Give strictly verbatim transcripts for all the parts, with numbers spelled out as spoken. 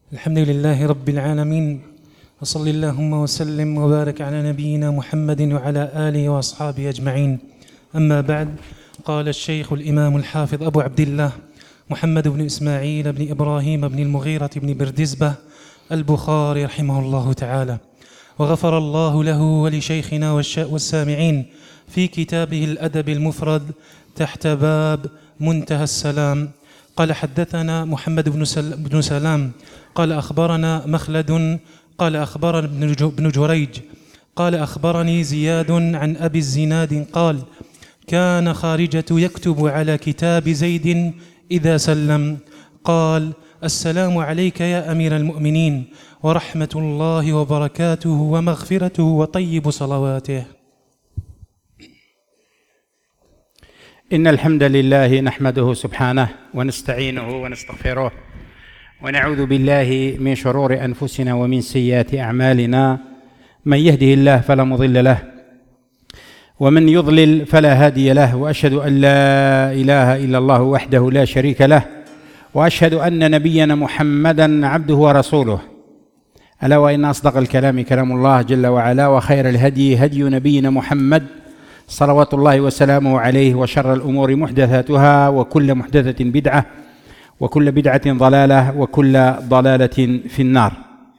الحمد لله رب العالمين، وصل اللهم وسلم وبارك على نبينا محمد وعلى آله وأصحابه أجمعين. أما بعد، قال الشيخ الإمام الحافظ أبو عبد الله محمد بن إسماعيل بن إبراهيم بن المغيرة بن بردزبة البخاري رحمه الله تعالى، وغفر الله له ولشيخنا والسامعين في كتابه الأدب المفرد تحت باب منتهى السلام. قال: حدثنا محمد بن سلام قال أخبرنا مخلد قال أخبرنا ابن جريج قال أخبرني زياد عن أبي الزناد قال: كان خارجة يكتب على كتاب زيد إذا سلم قال: السلام عليك يا أمير المؤمنين ورحمة الله وبركاته ومغفرته وطيب صلواته. إن الحمد لله نحمده سبحانه ونستعينه ونستغفره ونعوذ بالله من شرور أنفسنا ومن سيئات أعمالنا، من يهده الله فلا مضل له ومن يضلل فلا هادي له، وأشهد أن لا إله إلا الله وحده لا شريك له، وأشهد أن نبينا محمدا عبده ورسوله. ألا وإن أصدق الكلام كلام الله جل وعلا، وخير الهدي هدي نبينا محمد صلوات الله وسلامه عليه، وشر الأمور محدثاتها، وكل محدثة بدعة، وكل بدعة ضلالة، وكل ضلالة في النار.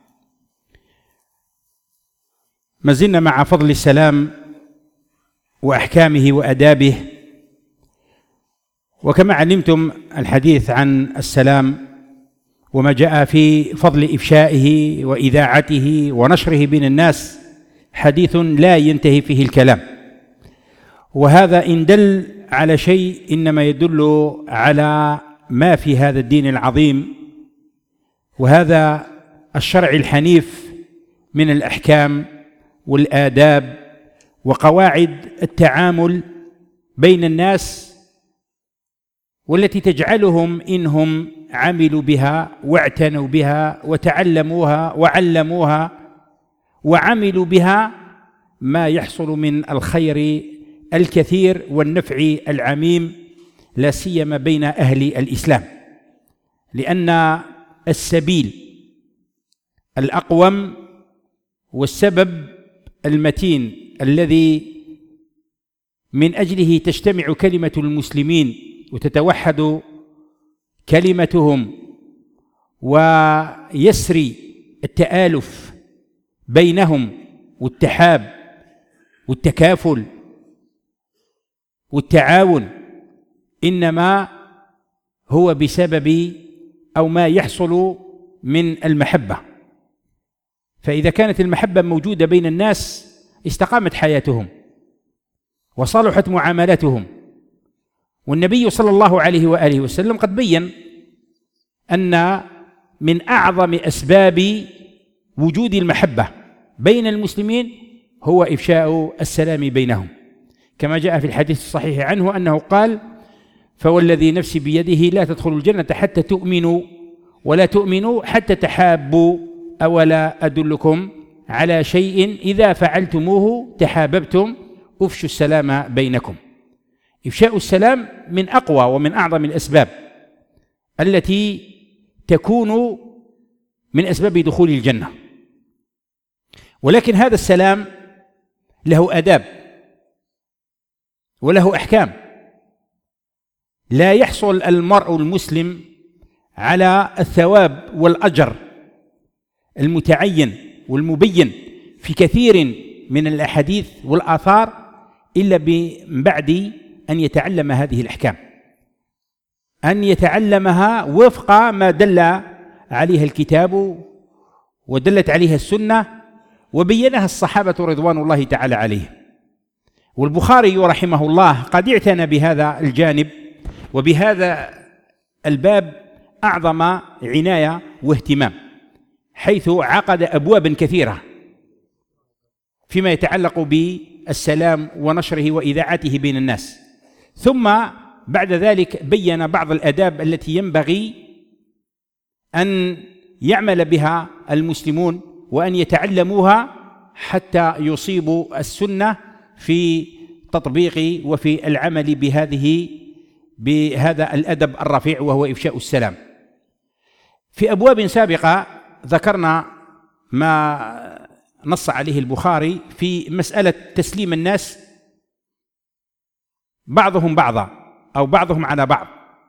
ما زلنا مع فضل السلام وأحكامه وأدابه، وكما علمتم الحديث عن السلام وما جاء في فضل إفشائه وإذاعته ونشره بين الناس حديث لا ينتهي فيه الكلام، وهذا إن دل على شيء إنما يدل على ما في هذا الدين العظيم وهذا الشرع الحنيف من الأحكام والآداب وقواعد التعامل بين الناس، والتي تجعلهم إنهم عملوا بها واعتنوا بها وتعلموها وعلموها وعملوا بها ما يحصل من الخير الكثير والنفع العميم، لا سيما بين أهل الإسلام، لأن السبيل الأقوم والسبب المتين الذي من أجله تجتمع كلمة المسلمين وتتوحد كلمتهم ويسري التآلف بينهم والتحاب والتكافل والتعاون، إنما هو بسبب أو ما يحصل من المحبة. فإذا كانت المحبة موجودة بين الناس استقامت حياتهم وصلحت معاملاتهم. والنبي صلى الله عليه وآله وسلم قد بين أن من أعظم أسباب وجود المحبة بين المسلمين هو إفشاء السلام بينهم، كما جاء في الحديث الصحيح عنه أنه قال: فوالذي نفسي بيده لا تدخلوا الجنة حتى تؤمنوا ولا تؤمنوا حتى تحابوا، أولا أدلكم على شيء إذا فعلتموه تحاببتم، أفشوا السلام بينكم. إفشاء السلام من أقوى ومن أعظم الأسباب التي تكون من أسباب دخول الجنة، ولكن هذا السلام له آداب وله أحكام. لا يحصل المرء المسلم على الثواب والأجر المتعين والمبين في كثير من الأحاديث والآثار إلا من بعد أن يتعلم هذه الأحكام، أن يتعلمها وفق ما دل عليها الكتاب ودلت عليها السنة وبينها الصحابة رضوان الله تعالى عليهم. والبخاري رحمه الله قد اعتنى بهذا الجانب وبهذا الباب أعظم عناية واهتمام، حيث عقد أبوابا كثيرة فيما يتعلق بالسلام ونشره وإذاعته بين الناس، ثم بعد ذلك بين بعض الآداب التي ينبغي أن يعمل بها المسلمون وأن يتعلموها حتى يصيبوا السنة في تطبيق وفي العمل بهذه بهذا الأدب الرفيع وهو إفشاء السلام. في أبواب سابقة ذكرنا ما نص عليه البخاري في مسألة تسليم الناس بعضهم بعضا أو بعضهم على بعض،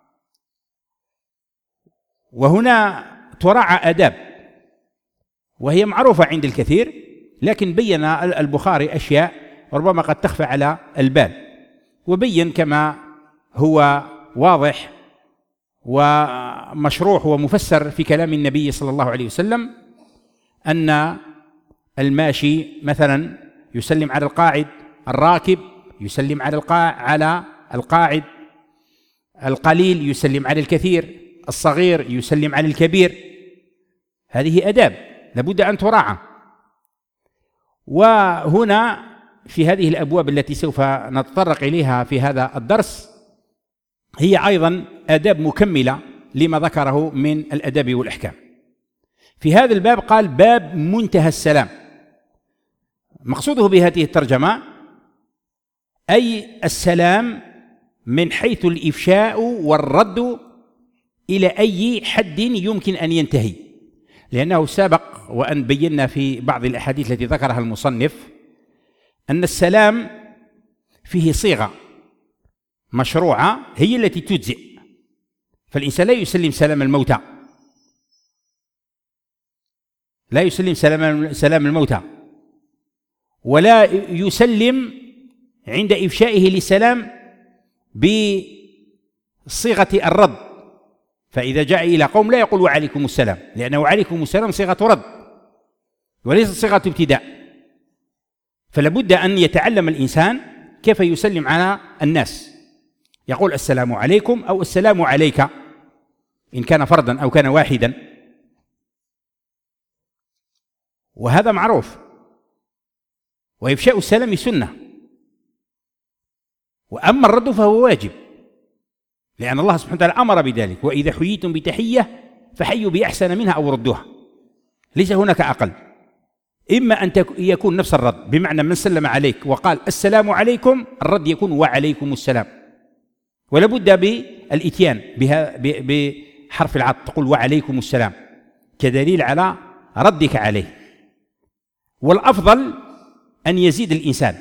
وهنا تراعى آداب وهي معروفة عند الكثير، لكن بين البخاري أشياء ربما قد تخفى على البال، وبين كما هو واضح ومشروح ومفسر في كلام النبي صلى الله عليه وسلم أن الماشي مثلا يسلم على القاعد، الراكب يسلم على على القاعد، القليل يسلم على الكثير، الصغير يسلم على الكبير. هذه آداب لابد أن تراعى. وهنا في هذه الأبواب التي سوف نتطرق إليها في هذا الدرس هي أيضا آداب مكملة لما ذكره من الأداب والأحكام. في هذا الباب قال باب منتهى السلام. مقصوده بهذه الترجمة أي السلام من حيث الإفشاء والرد إلى أي حد يمكن أن ينتهي، لأنه سبق وأن بينا في بعض الأحاديث التي ذكرها المصنف أن السلام فيه صيغة مشروعة هي التي تجزئ، فالإنسان لا يسلم سلام الموتى، لا يسلم سلام سلام الموتى، ولا يسلم عند إفشائه للسلام بصيغة الرد، فإذا جاء إلى قوم لا يقول وعليكم السلام، لأنه وعليكم السلام صيغة رد وليست صيغة ابتداء. فلابد أن يتعلم الإنسان كيف يسلم على الناس، يقول السلام عليكم أو السلام عليك إن كان فردا أو كان واحدا، وهذا معروف. وإفشاء السلام سنة، وأما الرد فهو واجب، لأن الله سبحانه وتعالى أمر بذلك: وإذا حييتم بتحية فحيوا بأحسن منها أو ردوها. ليس هناك أقل، إما أن يكون نفس الرد، بمعنى من سلم عليك وقال السلام عليكم، الرد يكون وعليكم السلام، ولا بد بالإتيان بها بحرف العطف، تقول وعليكم السلام كدليل على ردك عليه. والأفضل أن يزيد الإنسان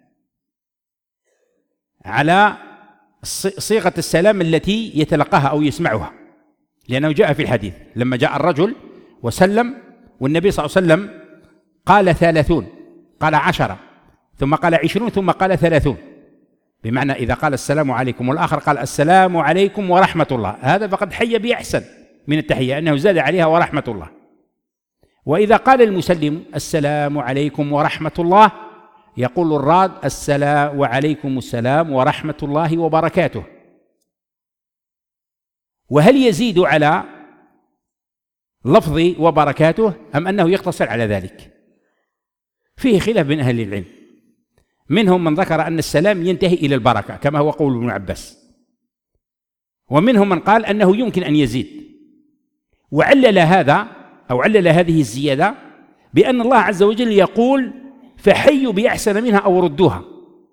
على صيغة السلام التي يتلقاها أو يسمعها، لأنه جاء في الحديث لما جاء الرجل وسلم والنبي صلى الله عليه وسلم قال ثلاثون، قال عشرة، ثم قال عشرون، ثم قال ثلاثون، بمعنى إذا قال السلام عليكم والآخر قال السلام عليكم ورحمة الله، هذا فقد حي بأحسن من التحية، أنه زاد عليها ورحمة الله. وإذا قال المسلم السلام عليكم ورحمة الله، يقول الراد السلام وعليكم السلام ورحمة الله وبركاته. وهل يزيد على لفظ وبركاته أم أنه يقتصر على ذلك؟ فيه خلاف بين أهل العلم، منهم من ذكر أن السلام ينتهي إلى البركة كما هو قول ابن عباس، ومنهم من قال أنه يمكن أن يزيد، وعلل هذا أو علل هذه الزيادة بأن الله عز وجل يقول فحيوا بأحسن منها أو ردوها.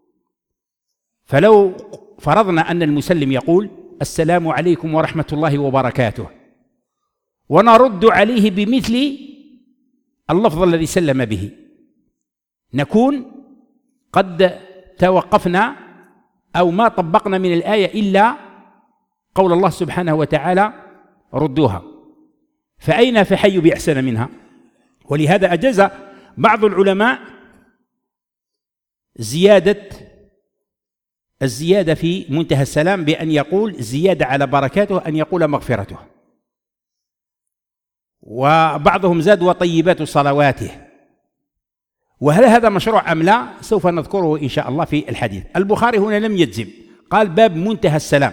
فلو فرضنا أن المسلم يقول السلام عليكم ورحمة الله وبركاته، ونرد عليه بمثل اللفظ الذي سلم به، نكون قد توقفنا أو ما طبقنا من الآية إلا قول الله سبحانه وتعالى ردوها، فأين فحيوا بأحسن منها؟ ولهذا أجاز بعض العلماء زيادة الزيادة في منتهى السلام بأن يقول زيادة على بركاته أن يقول مغفرته، وبعضهم زاد وطيبات صلواته. وهل هذا مشروع أم لا؟ سوف نذكره إن شاء الله في الحديث. البخاري هنا لم يجزم، قال باب منتهى السلام.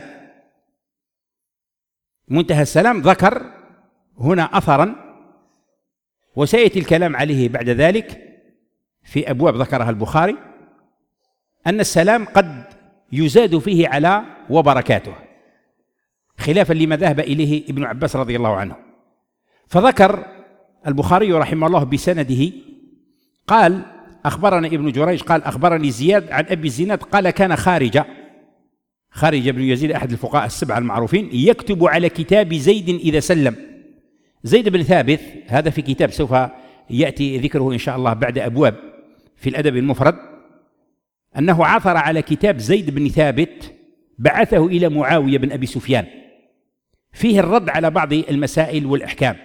منتهى السلام ذكر هنا أثرا، وسيأتي الكلام عليه بعد ذلك في أبواب ذكرها البخاري، أن السلام قد يزاد فيه على وبركاته، خلافا لما ذهب إليه ابن عباس رضي الله عنه. فذكر البخاري رحمه الله بسنده قال أخبرنا ابن جريج قال أخبرني زياد عن أبي الزناد قال كان خارجة خارجة بن يزيد أحد الفقهاء السبعة المعروفين يكتب على كتاب زيد إذا سلم. زيد بن ثابت هذا في كتاب سوف يأتي ذكره إن شاء الله بعد أبواب في الأدب المفرد، أنه عثر على كتاب زيد بن ثابت بعثه إلى معاوية بن أبي سفيان فيه الرد على بعض المسائل والأحكام،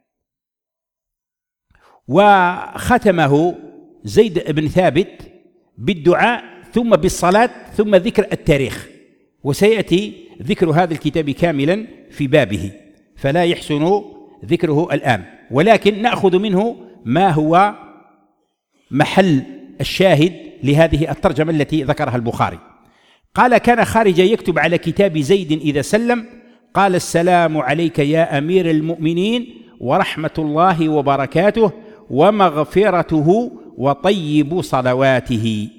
وختمه زيد بن ثابت بالدعاء ثم بالصلاة ثم ذكر التاريخ، وسيأتي ذكر هذا الكتاب كاملا في بابه فلا يحسن ذكره الآن، ولكن نأخذ منه ما هو محل الشاهد لهذه الترجمة التي ذكرها البخاري. قال: كان خارج يكتب على كتاب زيد إذا سلم قال: السلام عليك يا أمير المؤمنين ورحمة الله وبركاته ومغفرته وطيب صلواته.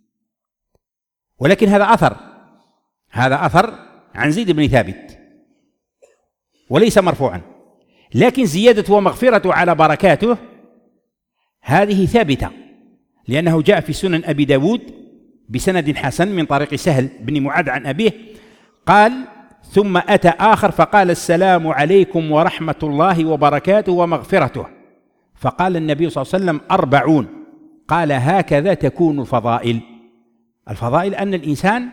ولكن هذا أثر هذا أثر عن زيد بن ثابت وليس مرفوعا، لكن زيادة ومغفرته على بركاته هذه ثابتة، لأنه جاء في سنن أبي داود بسند حسن من طريق سهل بن معاذ عن أبيه قال: ثم أتى آخر فقال: السلام عليكم ورحمة الله وبركاته ومغفرته، فقال النبي صلى الله عليه وسلم: أربعون. قال: هكذا تكون الفضائل. الفضائل أن الإنسان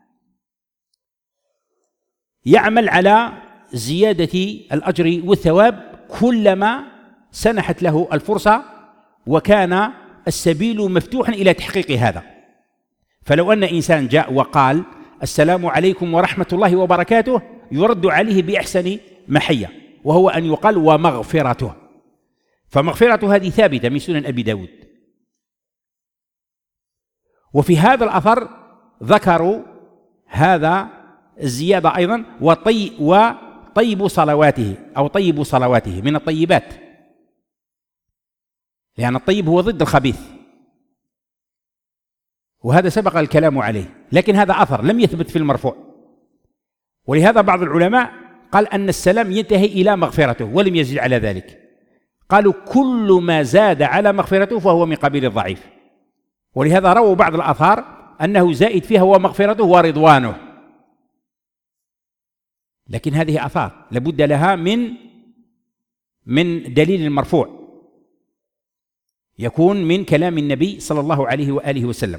يعمل على زيادة الأجر والثواب كلما سنحت له الفرصة وكان السبيل مفتوحا إلى تحقيق هذا. فلو أن إنسان جاء وقال: السلام عليكم ورحمة الله وبركاته، يرد عليه بأحسن محية، وهو أن يقال ومغفرته، فمغفرته هذه ثابتة من سنن أبي داود. وفي هذا الأثر ذكروا هذا الزيادة أيضا: وطي وطيب صلواته أو طيب صلواته من الطيبات، لأن الطيب هو ضد الخبيث، وهذا سبق الكلام عليه، لكن هذا أثر لم يثبت في المرفوع. ولهذا بعض العلماء قال أن السلام ينتهي إلى مغفرته ولم يزد على ذلك، قالوا كل ما زاد على مغفرته فهو من قبيل الضعيف، ولهذا رووا بعض الآثار أنه زائد فيها ومغفرته ورضوانه، لكن هذه آثار لابد لها من من دليل مرفوع يكون من كلام النبي صلى الله عليه وآله وسلم.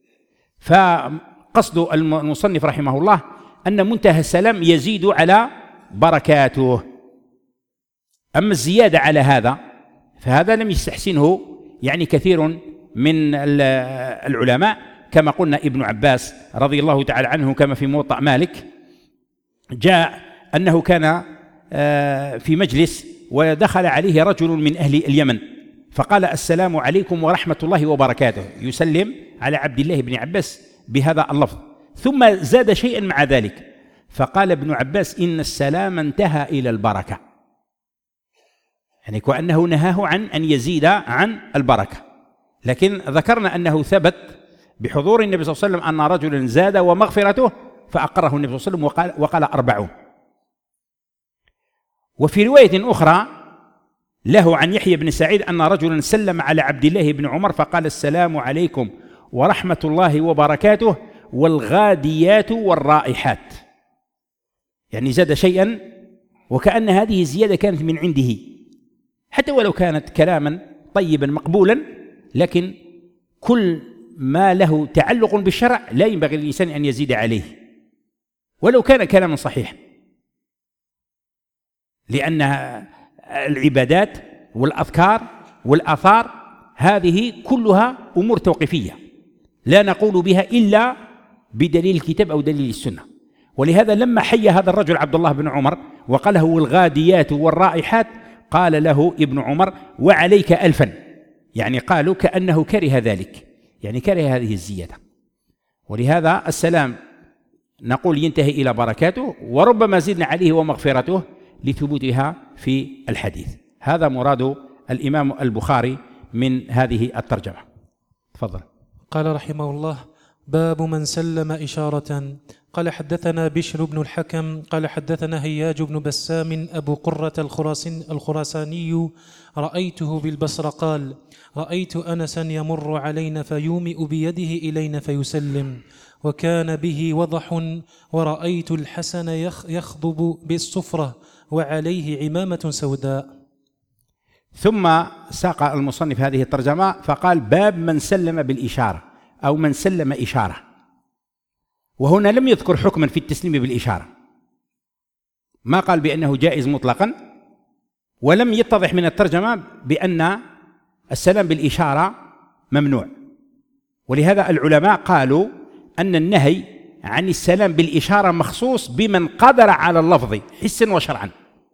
فقصد المصنف رحمه الله أن منتهى السلام يزيد على بركاته. أما الزيادة على هذا فهذا لم يستحسنه يعني كثير من العلماء، كما قلنا ابن عباس رضي الله تعالى عنه كما في موطأ مالك جاء أنه كان في مجلس ودخل عليه رجل من أهل اليمن فقال: السلام عليكم ورحمة الله وبركاته، يسلم على عبد الله بن عباس بهذا اللفظ، ثم زاد شيئا مع ذلك، فقال ابن عباس: إن السلام انتهى إلى البركة، يعني كأنه نهاه عن أن يزيد عن البركة. لكن ذكرنا أنه ثبت بحضور النبي صلى الله عليه وسلم أن رجلا زاد ومغفرته فأقره النبي صلى الله عليه وسلم وقال, وقال أربعون. وفي رواية أخرى له عن يحيى بن سعيد أن رجلا سلم على عبد الله بن عمر فقال: السلام عليكم ورحمة الله وبركاته والغاديات والرائحات، يعني زاد شيئا وكأن هذه الزيادة كانت من عنده، حتى ولو كانت كلاما طيبا مقبولا، لكن كل ما له تعلق بالشرع لا ينبغي للإنسان أن يزيد عليه ولو كان كلاما صحيحا، لأن العبادات والأذكار والآثار هذه كلها أمور توقيفية لا نقول بها إلا بدليل الكتاب أو دليل السنة. ولهذا لما حي هذا الرجل عبد الله بن عمر وقال له الغاديات والرائحات قال له ابن عمر: وعليك ألفا، يعني قالوا كأنه كره ذلك، يعني كره هذه الزيادة. ولهذا السلام نقول ينتهي إلى بركاته، وربما زدنا عليه ومغفرته لثبوتها في الحديث. هذا مراد الإمام البخاري من هذه الترجمة. تفضل. قال رحمه الله: باب من سلم إشارة. قال: حدثنا بشر بن الحكم قال حدثنا هياج بن بسام أبو قرة الخراساني رأيته بالبصرة قال: رأيت أنسا يمر علينا فيومئ بيده إلينا فيسلم، وكان به وضح، ورأيت الحسن يخضب بالصفرة وعليه عمامة سوداء. ثم ساق المصنف هذه الترجمة فقال: باب من سلم بالإشارة أو من سلم إشارة. وهنا لم يذكر حكما في التسليم بالإشارة، ما قال بأنه جائز مطلقا، ولم يتضح من الترجمة بأن السلام بالإشارة ممنوع. ولهذا العلماء قالوا أن النهي عن السلام بالإشارة مخصوص بمن قدر على اللفظ حسا وشرعا.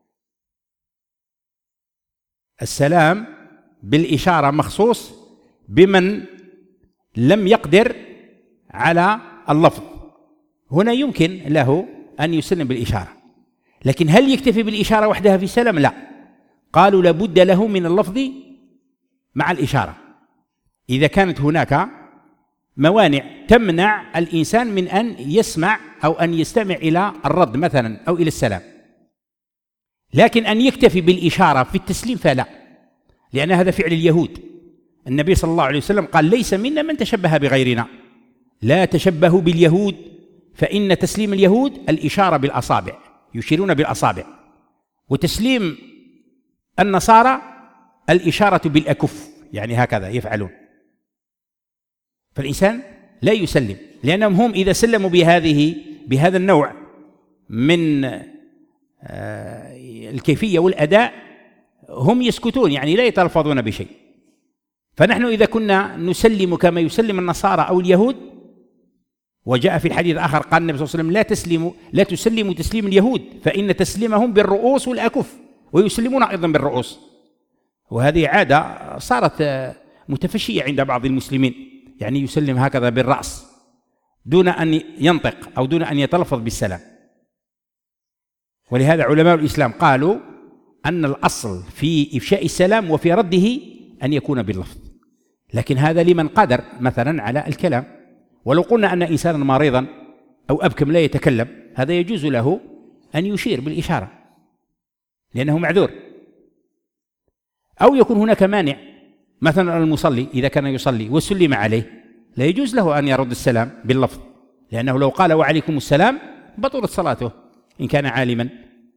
السلام بالإشارة مخصوص بمن لم يقدر على اللفظ، هنا يمكن له أن يسلم بالإشارة. لكن هل يكتفي بالإشارة وحدها في السلام؟ لا، قالوا لابد له من اللفظ مع الإشارة. إذا كانت هناك موانع تمنع الإنسان من أن يسمع أو أن يستمع إلى الرد مثلا أو إلى السلام، لكن أن يكتفي بالإشارة في التسليم فلا، لأن هذا فعل اليهود. النبي صلى الله عليه وسلم قال: ليس منا من تشبه بغيرنا، لا تشبهوا باليهود فإن تسليم اليهود الإشارة بالأصابع، يشيرون بالأصابع، وتسليم النصارى الإشارة بالأكف، يعني هكذا يفعلون. فالإنسان لا يسلم، لأنهم هم إذا سلموا بهذه بهذا النوع من الكيفية والأداء هم يسكتون، يعني لا يتلفظون بشيء. فنحن إذا كنا نسلم كما يسلم النصارى أو اليهود، وجاء في الحديث آخر قال النبي صلى الله عليه وسلم: لا تسلموا لا تسلموا تسليم اليهود فإن تسليمهم بالرؤوس والأكف، ويسلمون أيضا بالرؤوس. وهذه عادة صارت متفشية عند بعض المسلمين، يعني يسلم هكذا بالرأس دون أن ينطق أو دون أن يتلفظ بالسلام. ولهذا علماء الإسلام قالوا أن الأصل في إفشاء السلام وفي رده أن يكون باللفظ، لكن هذا لمن قدر مثلا على الكلام. ولو قلنا أن إنسانا مريضا أو أبكم لا يتكلم، هذا يجوز له أن يشير بالإشارة لأنه معذور. أو يكون هناك مانع، مثلا المصلي إذا كان يصلي وسلم عليه لا يجوز له أن يرد السلام باللفظ، لأنه لو قال وعليكم السلام بطلت صلاته إن كان عالما.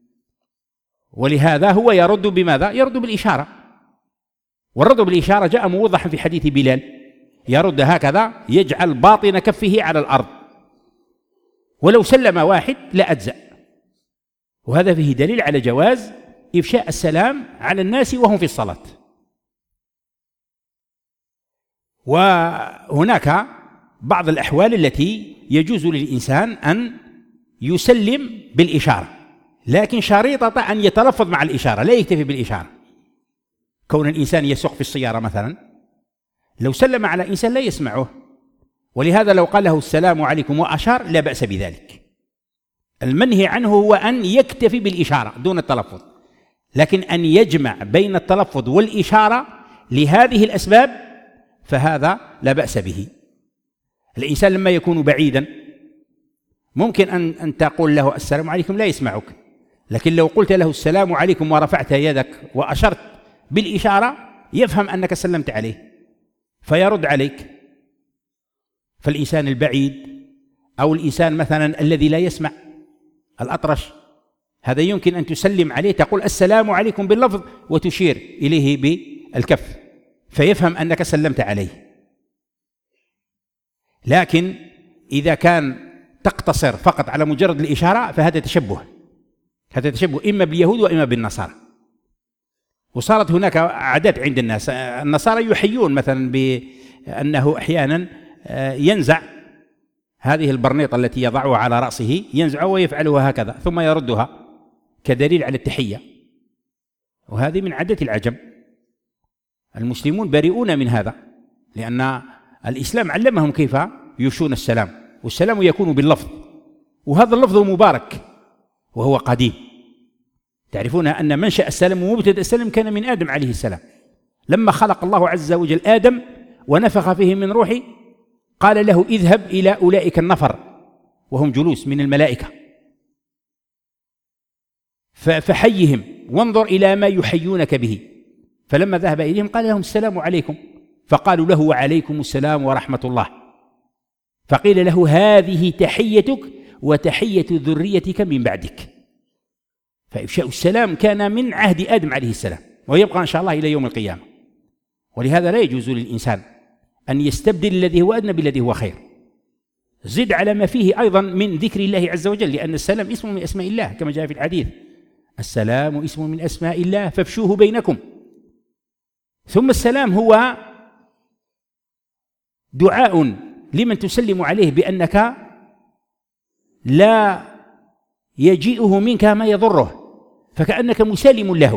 ولهذا هو يرد بماذا؟ يرد بالإشارة. والرد بالإشارة جاء موضحا في حديث بلال، يرد هكذا يجعل باطن كفه على الأرض، ولو سلم واحد لا أجزأ. وهذا فيه دليل على جواز إفشاء السلام على الناس وهم في الصلاة. وهناك بعض الأحوال التي يجوز للإنسان أن يسلم بالإشارة، لكن شريطة أن يتلفظ مع الإشارة، لا يكتفي بالإشارة. كون الإنسان يسوق في السيارة مثلا، لو سلم على إنسان لا يسمعه، ولهذا لو قال له السلام عليكم وأشار لا بأس بذلك. المنهي عنه هو أن يكتفي بالإشارة دون التلفظ، لكن أن يجمع بين التلفظ والإشارة لهذه الأسباب فهذا لا بأس به. الإنسان لما يكون بعيدا ممكن أن أن تقول له السلام عليكم لا يسمعك، لكن لو قلت له السلام عليكم ورفعت يدك وأشرت بالإشارة يفهم أنك سلمت عليه فيرد عليك. فالإنسان البعيد أو الإنسان مثلا الذي لا يسمع، الأطرش، هذا يمكن أن تسلم عليه تقول السلام عليكم باللفظ وتشير إليه بالكف فيفهم أنك سلمت عليه. لكن إذا كان تقتصر فقط على مجرد الإشارة فهذا تشبه، هذا تشبه إما باليهود وإما بالنصارى. وصارت هناك عادات عند الناس، النصارى يحيون مثلا بأنه أحيانا ينزع هذه البرنيطة التي يضعها على رأسه، ينزعها ويفعلها هكذا ثم يردها كدليل على التحية، وهذه من عادات العجم. المسلمون بريئون من هذا، لأن الإسلام علمهم كيف يفشون السلام، والسلام يكون باللفظ، وهذا اللفظ مبارك وهو قديم. تعرفون أن منشأ السلام ومبتدأ السلام كان من آدم عليه السلام، لما خلق الله عز وجل آدم ونفخ فيه من روحه قال له اذهب إلى أولئك النفر وهم جلوس من الملائكة فحيهم وانظر إلى ما يحيونك به. فلما ذهب إليهم قال لهم السلام عليكم، فقالوا له وعليكم السلام ورحمة الله، فقيل له هذه تحيتك وتحية ذريتك من بعدك. فإفشاء السلام كان من عهد آدم عليه السلام، ويبقى إن شاء الله إلى يوم القيامة. ولهذا لا يجوز للإنسان أن يستبدل الذي هو أدنى بالذي هو خير. زد على ما فيه أيضا من ذكر الله عز وجل، لأن السلام اسم من أسماء الله كما جاء في الحديث: السلام اسم من أسماء الله فافشوه بينكم. ثم السلام هو دعاء لمن تسلم عليه بأنك لا يجيئه منك ما يضره، فكأنك مسالم له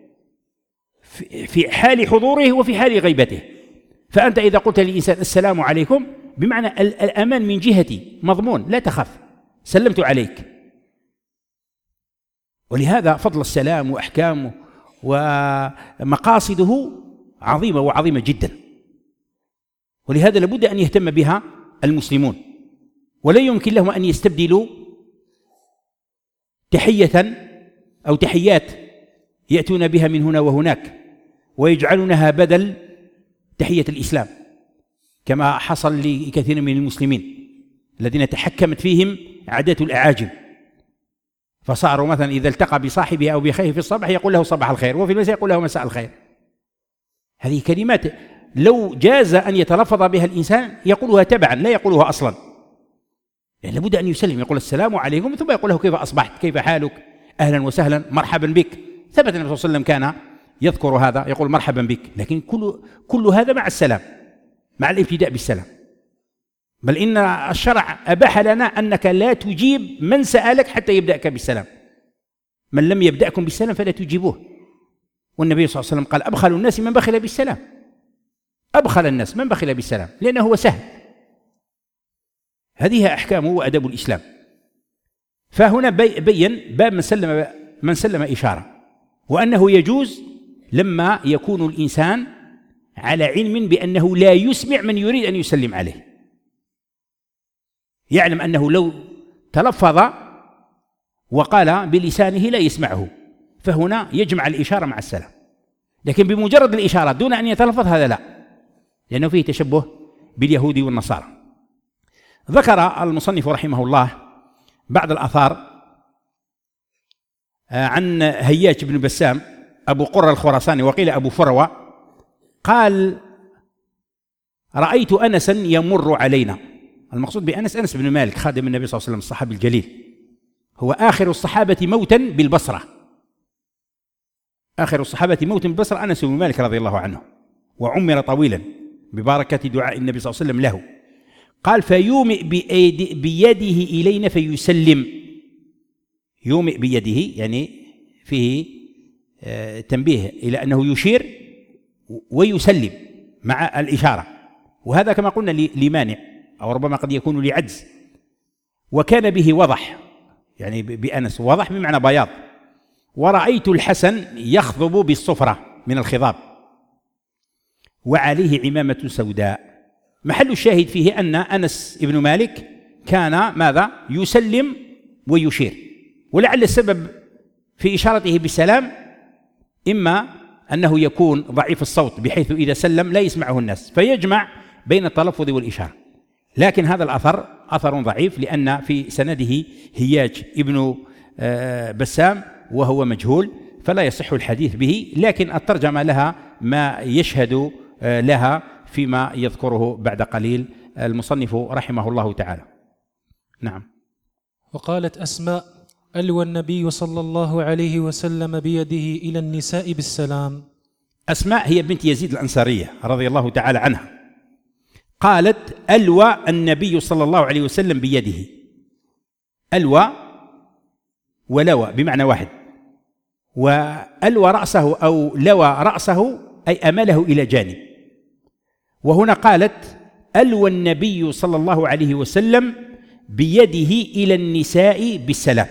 في حال حضوره وفي حال غيبته. فأنت إذا قلت للإنسان السلام عليكم بمعنى الأمان من جهتي مضمون، لا تخف، سلمت عليك. ولهذا فضل السلام وأحكامه ومقاصده عظيمة وعظيمة جدا، ولهذا لابد أن يهتم بها المسلمون، ولا يمكن لهم أن يستبدلوا تحية أو تحيات يأتون بها من هنا وهناك ويجعلونها بدل تحية الإسلام، كما حصل لكثير من المسلمين الذين تحكمت فيهم عادات الأعاجم، فصاروا مثلا إذا التقى بصاحبه أو بأخيه في الصباح يقول له صباح الخير، وفي المساء يقول له مساء الخير. هذه كلمات لو جاز أن يتلفظ بها الإنسان يقولها تبعا لا يقولها أصلا، يعني لابد أن يسلم، يقول السلام عليكم ثم يقول له كيف أصبحت، كيف حالك، أهلا وسهلا، مرحبا بك. ثبت النبي صلى الله عليه وسلم كان يذكر هذا، يقول مرحبا بك، لكن كل كل هذا مع السلام، مع الابتداء بالسلام. بل إن الشرع أباح لنا أنك لا تجيب من سألك حتى يبدأك بالسلام، من لم يبدأكم بالسلام فلا تجيبوه. والنبي صلى الله عليه وسلم قال: أبخل الناس من بخل بالسلام. أبخل الناس من بخل بالسلام، لأنه هو سهل. هذه أحكامه وأدب الإسلام. فهنا بين باب من سلم من سلم إشارة، وأنه يجوز لما يكون الإنسان على علم بأنه لا يسمع من يريد أن يسلم عليه، يعلم أنه لو تلفظ وقال بلسانه لا يسمعه، فهنا يجمع الإشارة مع السلام. لكن بمجرد الإشارة دون أن يتلفظ هذا لا، لأنه فيه تشبه باليهود والنصارى. ذكر المصنف رحمه الله بعض الآثار عن هياج بن بسام أبو قرة الخراساني، وقيل أبو فروة، قال: رأيت أنسا يمر علينا. المقصود بأنس أنس بن مالك خادم النبي صلى الله عليه وسلم الصحابي الجليل، هو آخر الصحابة موتا بالبصرة، آخر الصحابة موتا بالبصرة أنس بن مالك رضي الله عنه، وعمر طويلا ببركة دعاء النبي صلى الله عليه وسلم له. قال: فيومئ بيده إلينا فيسلم. يومئ بيده يعني فيه تنبيه إلى أنه يشير ويسلم مع الإشارة، وهذا كما قلنا لمانع أو ربما قد يكون لعجز. وكان به وضح، يعني بأنس وضح بمعنى بياض. ورأيت الحسن يخضب بالصفرة من الخضاب وعليه عمامة سوداء. محل الشاهد فيه أن أنس بن مالك كان ماذا؟ يسلم ويشير، ولعل السبب في إشارته بالسلام إما أنه يكون ضعيف الصوت بحيث إذا سلم لا يسمعه الناس، فيجمع بين التلفظ والإشارة. لكن هذا الأثر أثر ضعيف، لأن في سنده هياج ابن بسام وهو مجهول، فلا يصح الحديث به. لكن الترجمة لها ما يشهد لها فيما يذكره بعد قليل المصنف رحمه الله تعالى. نعم. وقالت أسماء: ألوى النبي صلى الله عليه وسلم بيده إلى النساء بالسلام. أسماء هي بنت يزيد الأنصارية رضي الله تعالى عنها، قالت: ألوى النبي صلى الله عليه وسلم بيده. ألوى ولوى بمعنى واحد، وألوى رأسه أو لوى رأسه أي أمله إلى جانب. وهنا قالت: ألوى النبي صلى الله عليه وسلم بيده إلى النساء بالسلام.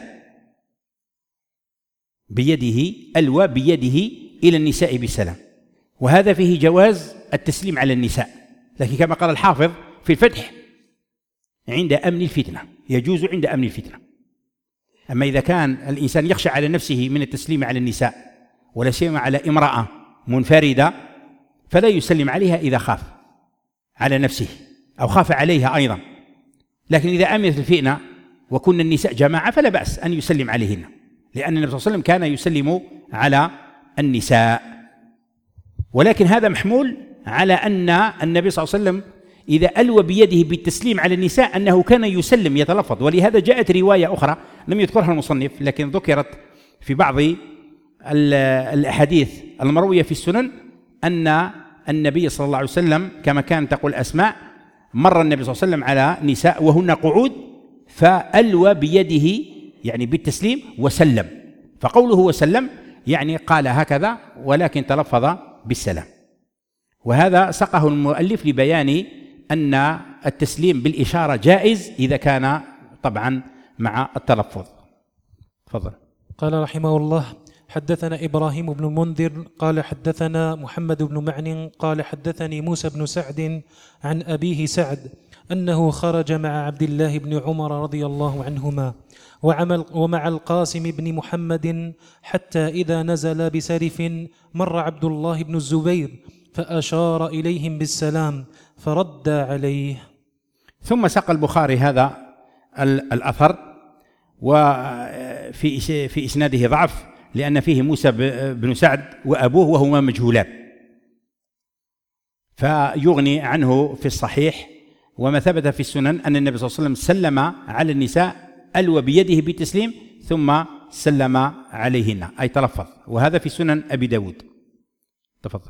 بيده ألوى بيده إلى النساء بالسلام، وهذا فيه جواز التسليم على النساء، لكن كما قال الحافظ في الفتح: عند أمن الفتنة، يجوز عند أمن الفتنة. أما إذا كان الإنسان يخشى على نفسه من التسليم على النساء، ولا سيما على امرأة منفردة، فلا يسلم عليها إذا خاف على نفسه أو خاف عليها أيضا. لكن إذا أمنت الفتنة وكن النساء جماعة فلا بأس أن يسلم عليهن، لأن النبي صلى الله عليه وسلم كان يسلم على النساء. ولكن هذا محمول على أن النبي صلى الله عليه وسلم إذا ألوى بيده بالتسليم على النساء أنه كان يسلم يتلفظ. ولهذا جاءت رواية أخرى لم يذكرها المصنف لكن ذكرت في بعض الأحاديث المروية في السنن أن النبي صلى الله عليه وسلم كما كانت تقول أسماء مر النبي صلى الله عليه وسلم على نساء وهن قعود فألوى بيده يعني بالتسليم وسلم، فقوله وسلم يعني قال هكذا ولكن تلفظ بالسلام. وهذا سقه المؤلف لبيان أن التسليم بالإشارة جائز إذا كان طبعا مع التلفظ. تفضل. قال رحمه الله: حدثنا إبراهيم بن المنذر قال حدثنا محمد بن معن قال حدثني موسى بن سعد عن أبيه سعد أنه خرج مع عبد الله بن عمر رضي الله عنهما وعمل ومع القاسم بن محمد حتى إذا نزل بسرف مر عبد الله بن الزبير فأشار إليهم بالسلام فرد عليه. ثم ساق البخاري هذا الأثر وفي في إسناده ضعف لأن فيه موسى بن سعد وأبوه وهما مجهولان، فيغني عنه في الصحيح. وما ثبت في السنن أن النبي صلى الله عليه وسلم سلم على النساء ألوى بيده بالتسليم ثم سلم عليهن أي تلفظ، وهذا في سنن أبي داود. تفضل.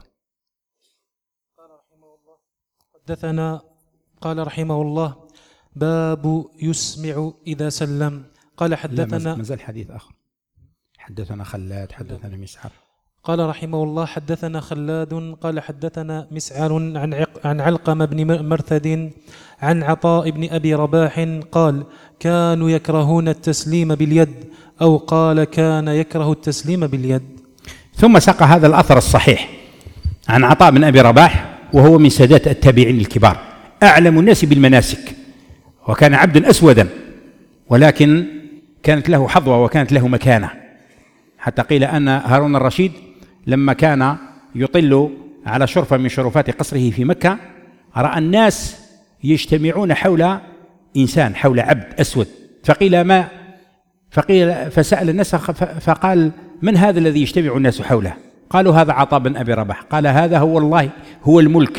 قال رحمه الله حدثنا قال رحمه الله: باب يسمع إذا سلم. قال حدثنا ما زال حديث آخر. حدثنا خلاد حدثنا مسعر. قال رحمه الله: حدثنا خلاد قال حدثنا مسعر عن عق عن علقمة بن مرثد عن عطاء بن أبي رباح قال: كانوا يكرهون التسليم باليد، أو قال كان يكره التسليم باليد. ثم ساق هذا الأثر الصحيح عن عطاء بن أبي رباح وهو من سادات التابعين الكبار، أعلم الناس بالمناسك، وكان عبدا أسودا ولكن كانت له حظوة وكانت له مكانة، حتى قيل أن هارون الرشيد لما كان يطل على شرفة من شرفات قصره في مكة رأى الناس يجتمعون حول إنسان، حول عبد أسود، فقيل ما فقيل فسأل الناس فقال: من هذا الذي يجتمع الناس حوله؟ قالوا: هذا عطاء بن أبي رباح. قال: هذا هو الله هو الملك،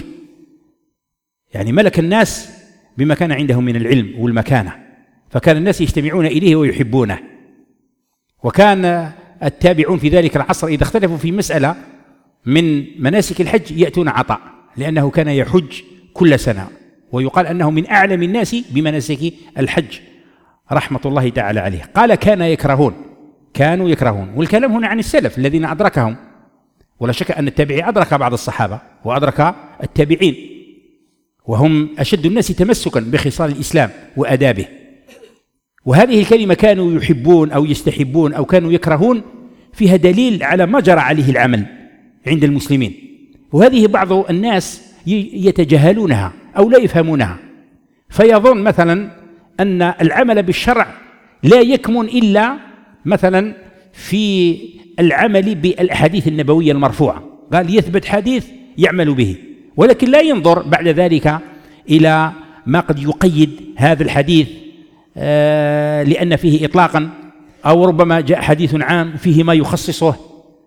يعني ملك الناس بما كان عنده من العلم والمكانة، فكان الناس يجتمعون إليه ويحبونه. وكان التابعون في ذلك العصر إذا اختلفوا في مسألة من مناسك الحج يأتون عطاء، لأنه كان يحج كل سنة، ويقال أنه من أعلم الناس بمناسك الحج رحمة الله تعالى عليه. قال: كان يكرهون، كانوا يكرهون، والكلام هنا عن السلف الذين أدركهم، ولا شك أن التابعي أدرك بعض الصحابة وأدرك التابعين، وهم أشد الناس تمسكا بخصال الإسلام وأدابه. وهذه الكلمة كانوا يحبون أو يستحبون أو كانوا يكرهون فيها دليل على ما جرى عليه العمل عند المسلمين، وهذه بعض الناس يتجاهلونها أو لا يفهمونها، فيظن مثلا أن العمل بالشرع لا يكمن إلا مثلا في العمل بالأحاديث النبوية المرفوعة، قال يثبت حديث يعمل به، ولكن لا ينظر بعد ذلك إلى ما قد يقيد هذا الحديث آه لأن فيه إطلاقا، أو ربما جاء حديث عام فيه ما يخصصه،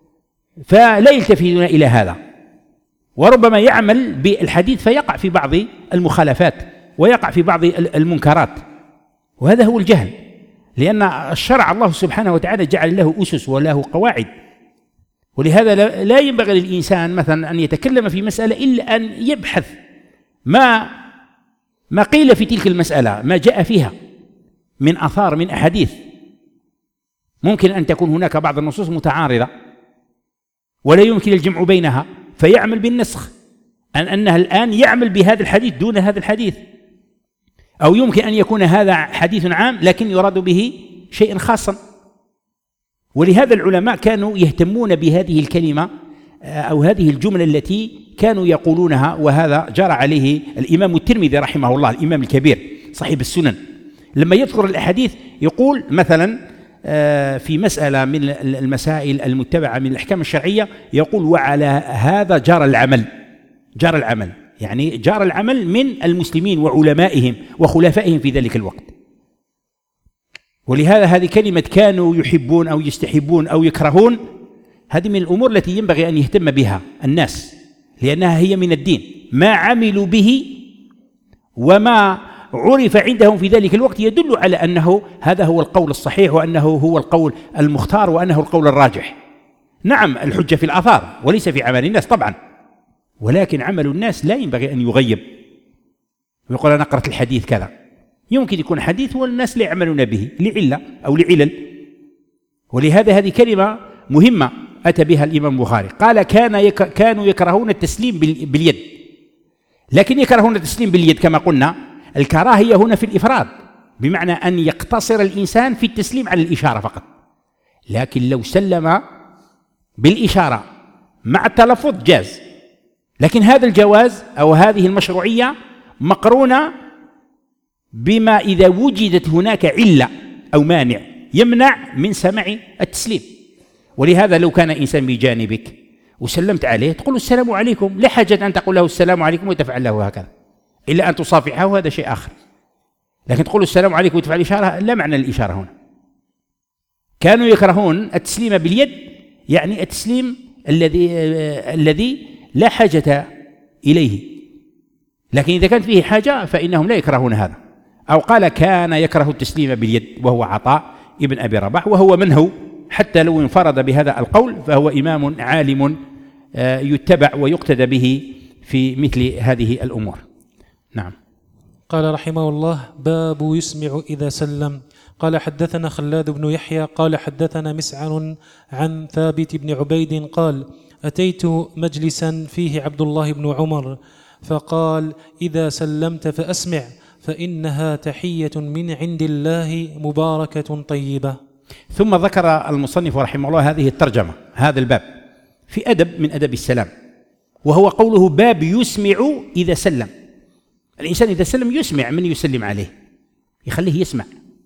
فلا يلتفتون إلى هذا، وربما يعمل بالحديث فيقع في بعض المخالفات ويقع في بعض المنكرات، وهذا هو الجهل، لأن الشرع الله سبحانه وتعالى جعل له أسس وله قواعد، ولهذا لا ينبغي للإنسان مثلا أن يتكلم في مسألة إلا أن يبحث ما ما قيل في تلك المسألة، ما جاء فيها من آثار من أحاديث. ممكن أن تكون هناك بعض النصوص متعارضة ولا يمكن الجمع بينها فيعمل بالنسخ، أن أنها الآن يعمل بهذا الحديث دون هذا الحديث، أو يمكن أن يكون هذا حديث عام لكن يراد به شيء خاصا. ولهذا العلماء كانوا يهتمون بهذه الكلمة أو هذه الجملة التي كانوا يقولونها، وهذا جرى عليه الإمام الترمذي رحمه الله، الإمام الكبير صاحب السنن، لما يذكر الأحاديث يقول مثلا في مسألة من المسائل المتبعة من الأحكام الشرعية يقول: وعلى هذا جرى العمل، جرى العمل يعني جرى العمل من المسلمين وعلمائهم وخلفائهم في ذلك الوقت. ولهذا هذه كلمة كانوا يحبون أو يستحبون أو يكرهون، هذه من الأمور التي ينبغي أن يهتم بها الناس، لأنها هي من الدين. ما عملوا به وما عرف عندهم في ذلك الوقت يدل على أنه هذا هو القول الصحيح، وأنه هو القول المختار، وأنه القول الراجح. نعم الحجة في الآثار وليس في عمل الناس طبعا، ولكن عمل الناس لا ينبغي أن يغيب ويقول أنا قرأت الحديث كذا. يمكن يكون حديث والناس لا يعملون به لعلة أو لعلل، ولهذا هذه كلمة مهمة أتى بها الإمام البخاري. قال كان يك كانوا يكرهون التسليم باليد، لكن يكرهون التسليم باليد كما قلنا. الكراهية هنا في الإفراد، بمعنى أن يقتصر الإنسان في التسليم على الإشارة فقط. لكن لو سلم بالإشارة مع التلفظ جاز، لكن هذا الجواز أو هذه المشروعية مقرونة بما إذا وجدت هناك علة أو مانع يمنع من سماع التسليم. ولهذا لو كان إنسان بجانبك وسلمت عليه تقول السلام عليكم، لا حاجة أن تقول له السلام عليكم وتفعل له هكذا، إلا أن تصافحه وهذا شيء آخر. لكن تقول السلام عليكم وتفعل إشارة لا معنى للإشارة هنا. كانوا يكرهون التسليم باليد، يعني التسليم الذي الذي لا حاجة إليه، لكن إذا كانت فيه حاجة فإنهم لا يكرهون هذا. أو قال كان يكره التسليم باليد، وهو عطاء ابن أبي رباح، وهو منهو حتى لو انفرد بهذا القول فهو إمام عالم يتبع ويقتدى به في مثل هذه الأمور. نعم. قال رحمه الله: باب يسمع إذا سلم. قال حدثنا خلاد بن يحيى قال حدثنا مسعر عن ثابت بن عبيد قال: أتيت مجلسا فيه عبد الله بن عمر فقال: إذا سلمت فأسمع فإنها تحية من عند الله مباركة طيبة. ثم ذكر المصنف رحمه الله هذه الترجمة، هذا الباب في أدب من أدب السلام، وهو قوله باب يسمع إذا سلم. الإنسان إذا سلم يسمع من يسلم عليه، يخليه يسمع.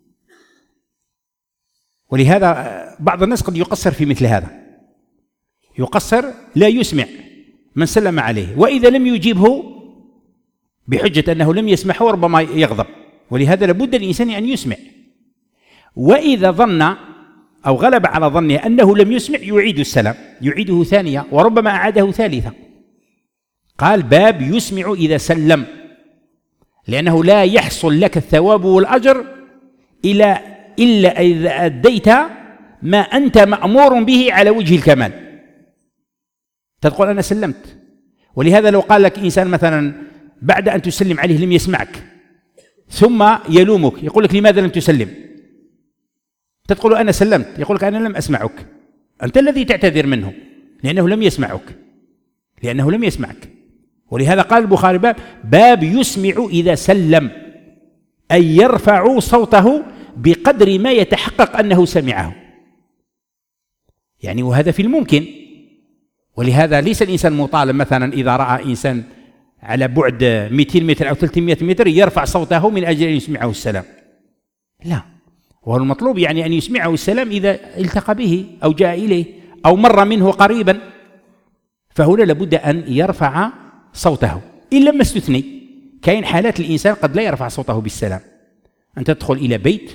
ولهذا بعض الناس قد يقصر في مثل هذا، يقصر لا يسمع من سلم عليه، وإذا لم يجيبه بحجة أنه لم يسمعه ربما يغضب. ولهذا لابد الإنسان أن يسمع، وإذا ظن أو غلب على ظنه أنه لم يسمع يعيد السلام، يعيده ثانية وربما أعاده ثالثة. قال باب يسمع إذا سلم، لأنه لا يحصل لك الثواب والأجر إلا إلا إذا أديت ما أنت مأمور به على وجه الكمال. تقول أنا سلمت. ولهذا لو قال لك إنسان مثلا بعد أن تسلم عليه لم يسمعك ثم يلومك، يقول لك لماذا لم تسلم؟ تقول أنا سلمت، يقول لك أنا لم أسمعك. أنت الذي تعتذر منه لأنه لم يسمعك، لأنه لم يسمعك. ولهذا قال البخاري باب باب يسمع إذا سلم، أي يرفع صوته بقدر ما يتحقق أنه سمعه، يعني وهذا في الممكن. ولهذا ليس الإنسان مطالب مثلا إذا رأى إنسان على بعد مئتين متر أو ثلاثمئة متر يرفع صوته من أجل أن يسمعه السلام، لا. وهو المطلوب يعني أن يسمعه السلام إذا التقى به أو جاء إليه أو مر منه قريبا، فهنا لابد أن يرفع صوته، إلا ما استثني. كاين حالات الإنسان قد لا يرفع صوته بالسلام. أن تدخل إلى بيت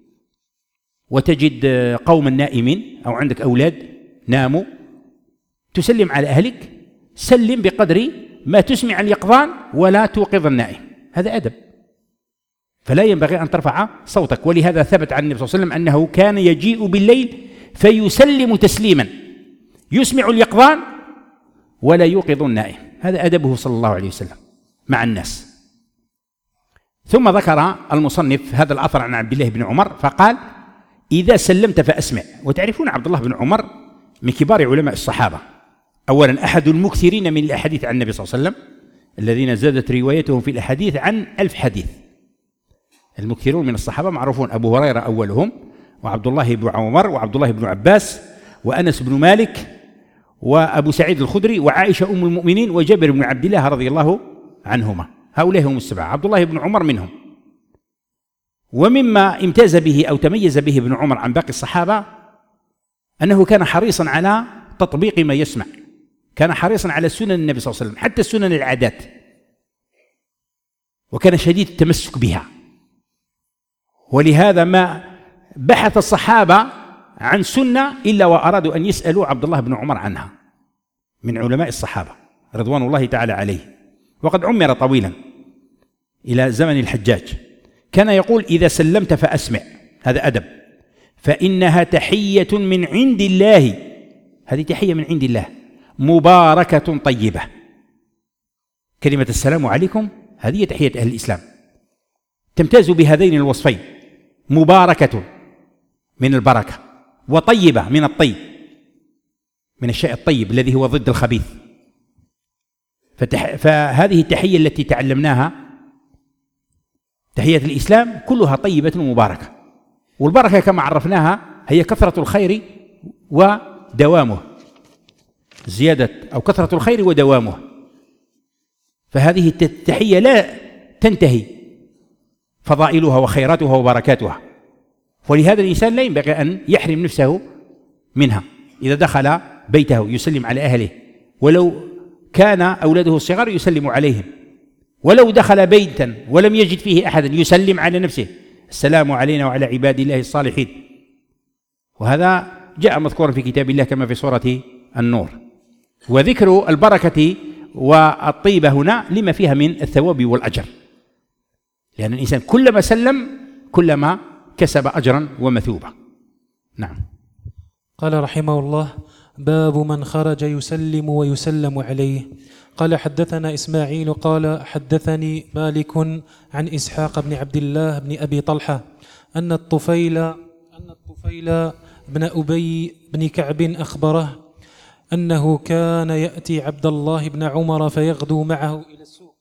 وتجد قوما نائمين أو عندك أولاد ناموا، تسلم على أهلك، سلم بقدر ما تسمع اليقظان ولا توقظ النائم، هذا أدب، فلا ينبغي أن ترفع صوتك. ولهذا ثبت عن النبي صلى الله عليه وسلم أنه كان يجيء بالليل فيسلم تسليما يسمع اليقظان ولا يوقظ النائم، هذا أدبه صلى الله عليه وسلم مع الناس. ثم ذكر المصنف هذا الأثر عن عبد الله بن عمر فقال: إذا سلمت فأسمع. وتعرفون عبد الله بن عمر من كبار علماء الصحابة، أولا أحد المكثرين من الأحاديث عن النبي صلى الله عليه وسلم الذين زادت روايتهم في الأحاديث عن ألف حديث. المكثرون من الصحابة معروفون، أبو هريرة أولهم، وعبد الله بن عمر، وعبد الله بن عباس، وأنس بن مالك، وأبو سعيد الخدري، وعائشة أم المؤمنين، وجابر بن عبد الله رضي الله عنهما. هؤلاء هم السبعة، عبد الله بن عمر منهم. ومما امتاز به أو تميز به ابن عمر عن باقي الصحابة أنه كان حريصا على تطبيق ما يسمع، كان حريصا على سنن النبي صلى الله عليه وسلم حتى سنن العادات، وكان شديد التمسك بها. ولهذا ما بحث الصحابة عن سنة إلا وأرادوا أن يسألوا عبد الله بن عمر عنها، من علماء الصحابة رضوان الله تعالى عليه، وقد عمر طويلا إلى زمن الحجاج، كان يقول: إذا سلمت فأسمع، هذا أدب، فإنها تحية من عند الله، هذه تحية من عند الله، مباركة طيبة. كلمة السلام عليكم هذه تحية أهل الإسلام، تمتاز بهذين الوصفين: مباركة من البركة، وطيبة من الطيب، من الشيء الطيب الذي هو ضد الخبيث. فتح... فهذه التحية التي تعلمناها، تحية الإسلام، كلها طيبة ومباركة. والبركة كما عرفناها هي كثرة الخير ودوامه، زيادة أو كثرة الخير ودوامه. فهذه التحية لا تنتهي فضائلها وخيراتها وبركاتها، ولهذا الإنسان لا ينبغي أن يحرم نفسه منها. إذا دخل بيته يسلم على أهله، ولو كان أولاده الصغار يسلم عليهم، ولو دخل بيتا ولم يجد فيه أحدا يسلم على نفسه: السلام علينا وعلى عباد الله الصالحين. وهذا جاء مذكورا في كتاب الله كما في سورة النور. وذكر البركة والطيبة هنا لما فيها من الثواب والأجر، لأن الإنسان كلما سلم كلما كسب أجرا ومثوبة. نعم. قال رحمه الله: باب من خرج يسلم ويسلم عليه. قال: حدثنا إسماعيل قال: حدثني مالك عن إسحاق بن عبد الله بن أبي طلحة أن الطفيل أن الطفيل بن أبي بن كعب أخبره أنه كان يأتي عبد الله بن عمر فيغدو معه إلى السوق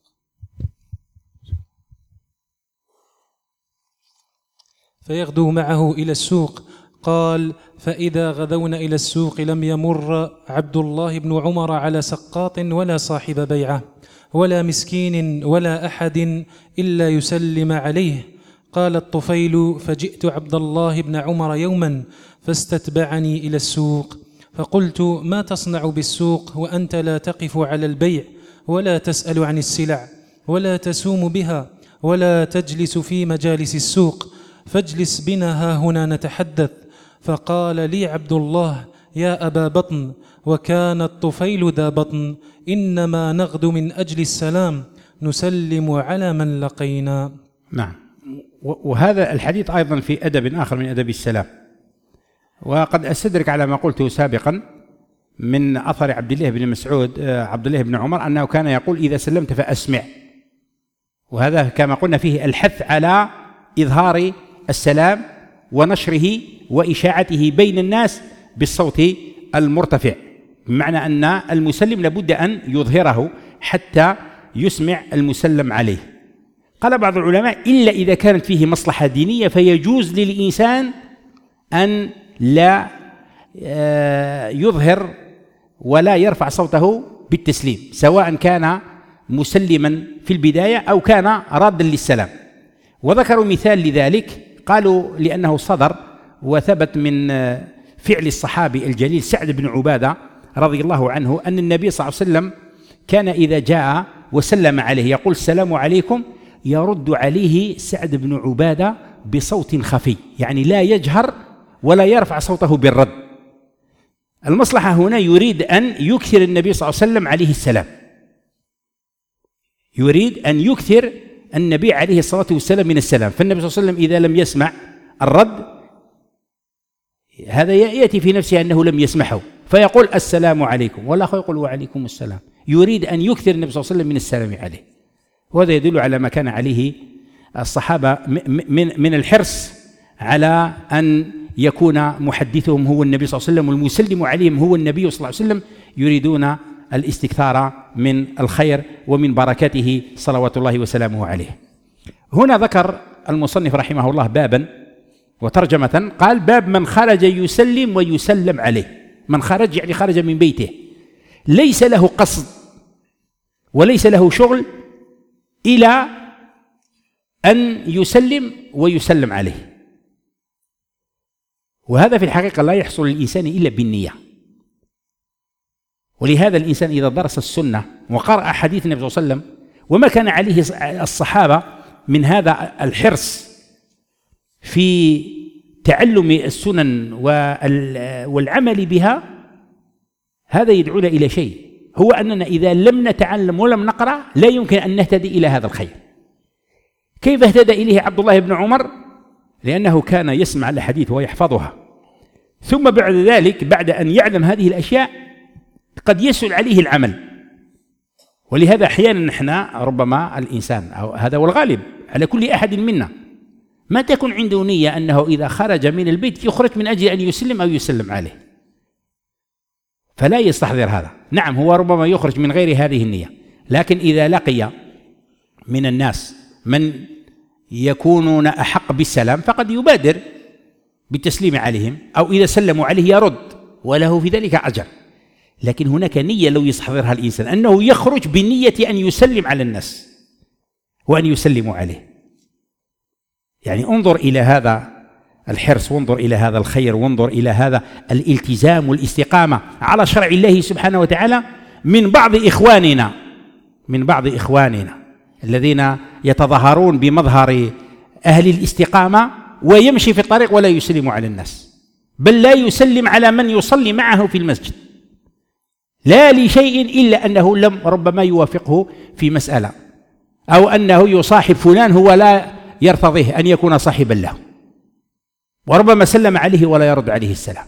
فيغدو معه إلى السوق قال: فإذا غدونا إلى السوق لم يمر عبد الله بن عمر على سقاط ولا صاحب بيعة ولا مسكين ولا أحد إلا يسلم عليه. قال الطفيل: فجئت عبد الله بن عمر يوما فاستتبعني إلى السوق، فقلت: ما تصنع بالسوق وأنت لا تقف على البيع ولا تسأل عن السلع ولا تسوم بها ولا تجلس في مجالس السوق، فاجلس بنا ها هنا نتحدث. فقال لي عبد الله: يا أبا بطن، وكان الطفيل ذا بطن، إنما نغدو من أجل السلام، نسلم على من لقينا. نعم. وهذا الحديث أيضا في أدب آخر من أدب السلام، وقد أستدرك على ما قلته سابقا من أثر عبد الله بن مسعود عبد الله بن عمر أنه كان يقول: إذا سلمت فأسمع. وهذا كما قلنا فيه الحث على إظهار السلام ونشره وإشاعته بين الناس بالصوت المرتفع، بمعنى أن المسلم لابد أن يظهره حتى يسمع المسلم عليه. قال بعض العلماء: إلا إذا كانت فيه مصلحة دينية فيجوز للإنسان أن لا يظهر ولا يرفع صوته بالتسليم، سواء كان مسلما في البداية أو كان رادا للسلام. وذكروا مثال لذلك، قالوا لأنه صدر وثبت من فعل الصحابي الجليل سعد بن عبادة رضي الله عنه أن النبي صلى الله عليه وسلم كان إذا جاء وسلم عليه يقول: السلام عليكم، يرد عليه سعد بن عبادة بصوت خفي، يعني لا يجهر ولا يرفع صوته بالرد. المصلحة هنا يريد أن يكثر النبي صلى الله عليه وسلم عليه السلام، يريد أن يكثر النبي عليه الصلاة والسلام من السلام. فالنبي صلى الله عليه وسلم إذا لم يسمع الرد هذا يأتي في نفسه أنه لم يسمعه، فيقول: السلام عليكم، والآخر يقول: وعليكم السلام. يريد أن يكثر النبي صلى الله عليه وسلم من السلام عليه. وهذا يدل على ما كان عليه الصحابة من من الحرص على أن يكون محدثهم هو النبي صلى الله عليه وسلم والمسلم عليهم هو النبي صلى الله عليه وسلم، يريدون الاستكثار من الخير ومن بركاته صلوات الله وسلامه عليه. هنا ذكر المصنف رحمه الله بابا وترجمة، قال: باب من خرج يسلم ويسلم عليه. من خرج يعني خرج من بيته، ليس له قصد وليس له شغل إلى أن يسلم ويسلم عليه. وهذا في الحقيقة لا يحصل للإنسان إلا بالنية. ولهذا الإنسان إذا درس السنة وقرأ حديث النبي صلى الله عليه وسلم وما كان عليه الصحابة من هذا الحرص في تعلم السنن والعمل بها، هذا يدعونا إلى شيء، هو أننا إذا لم نتعلم ولم نقرأ لا يمكن أن نهتدي إلى هذا الخير. كيف اهتدى إليه عبد الله بن عمر؟ لأنه كان يسمع الحديث ويحفظها، ثم بعد ذلك بعد أن يعلم هذه الأشياء قد يسهل عليه العمل. ولهذا أحيانا نحن ربما الإنسان، أو هذا هو الغالب على كل أحد منا، ما تكون عنده نية أنه إذا خرج من البيت يخرج من أجل أن يسلم أو يسلم عليه، فلا يستحضر هذا. نعم هو ربما يخرج من غير هذه النية، لكن إذا لقي من الناس من يكونون أحق بالسلام فقد يبادر بالتسليم عليهم، أو إذا سلموا عليه يرد وله في ذلك أجر. لكن هناك نية لو يستحضرها الإنسان أنه يخرج بنية أن يسلم على الناس وأن يسلموا عليه. يعني انظر إلى هذا الحرص، وانظر إلى هذا الخير، وانظر إلى هذا الالتزام والاستقامة على شرع الله سبحانه وتعالى من بعض إخواننا من بعض إخواننا الذين يتظاهرون بمظهر أهل الاستقامة ويمشي في الطريق ولا يسلم على الناس، بل لا يسلم على من يصلي معه في المسجد، لا لشيء إلا أنه لم ربما يوافقه في مسألة، أو أنه يصاحب فلان هو لا يرتضيه أن يكون صاحبا له، وربما سلم عليه ولا يرد عليه السلام.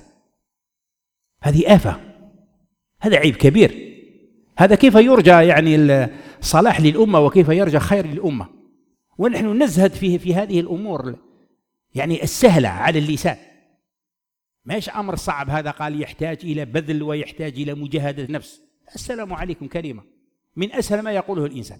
هذه آفة، هذا عيب كبير. هذا كيف يرجى يعني الصلاح للأمة وكيف يرجى خير للأمة، ونحن نزهد فيه في هذه الأمور يعني السهلة على اللسان. ماش أمر صعب هذا، قال يحتاج إلى بذل ويحتاج إلى مجاهدة نفس. السلام عليكم كلمة من أسهل ما يقوله الإنسان.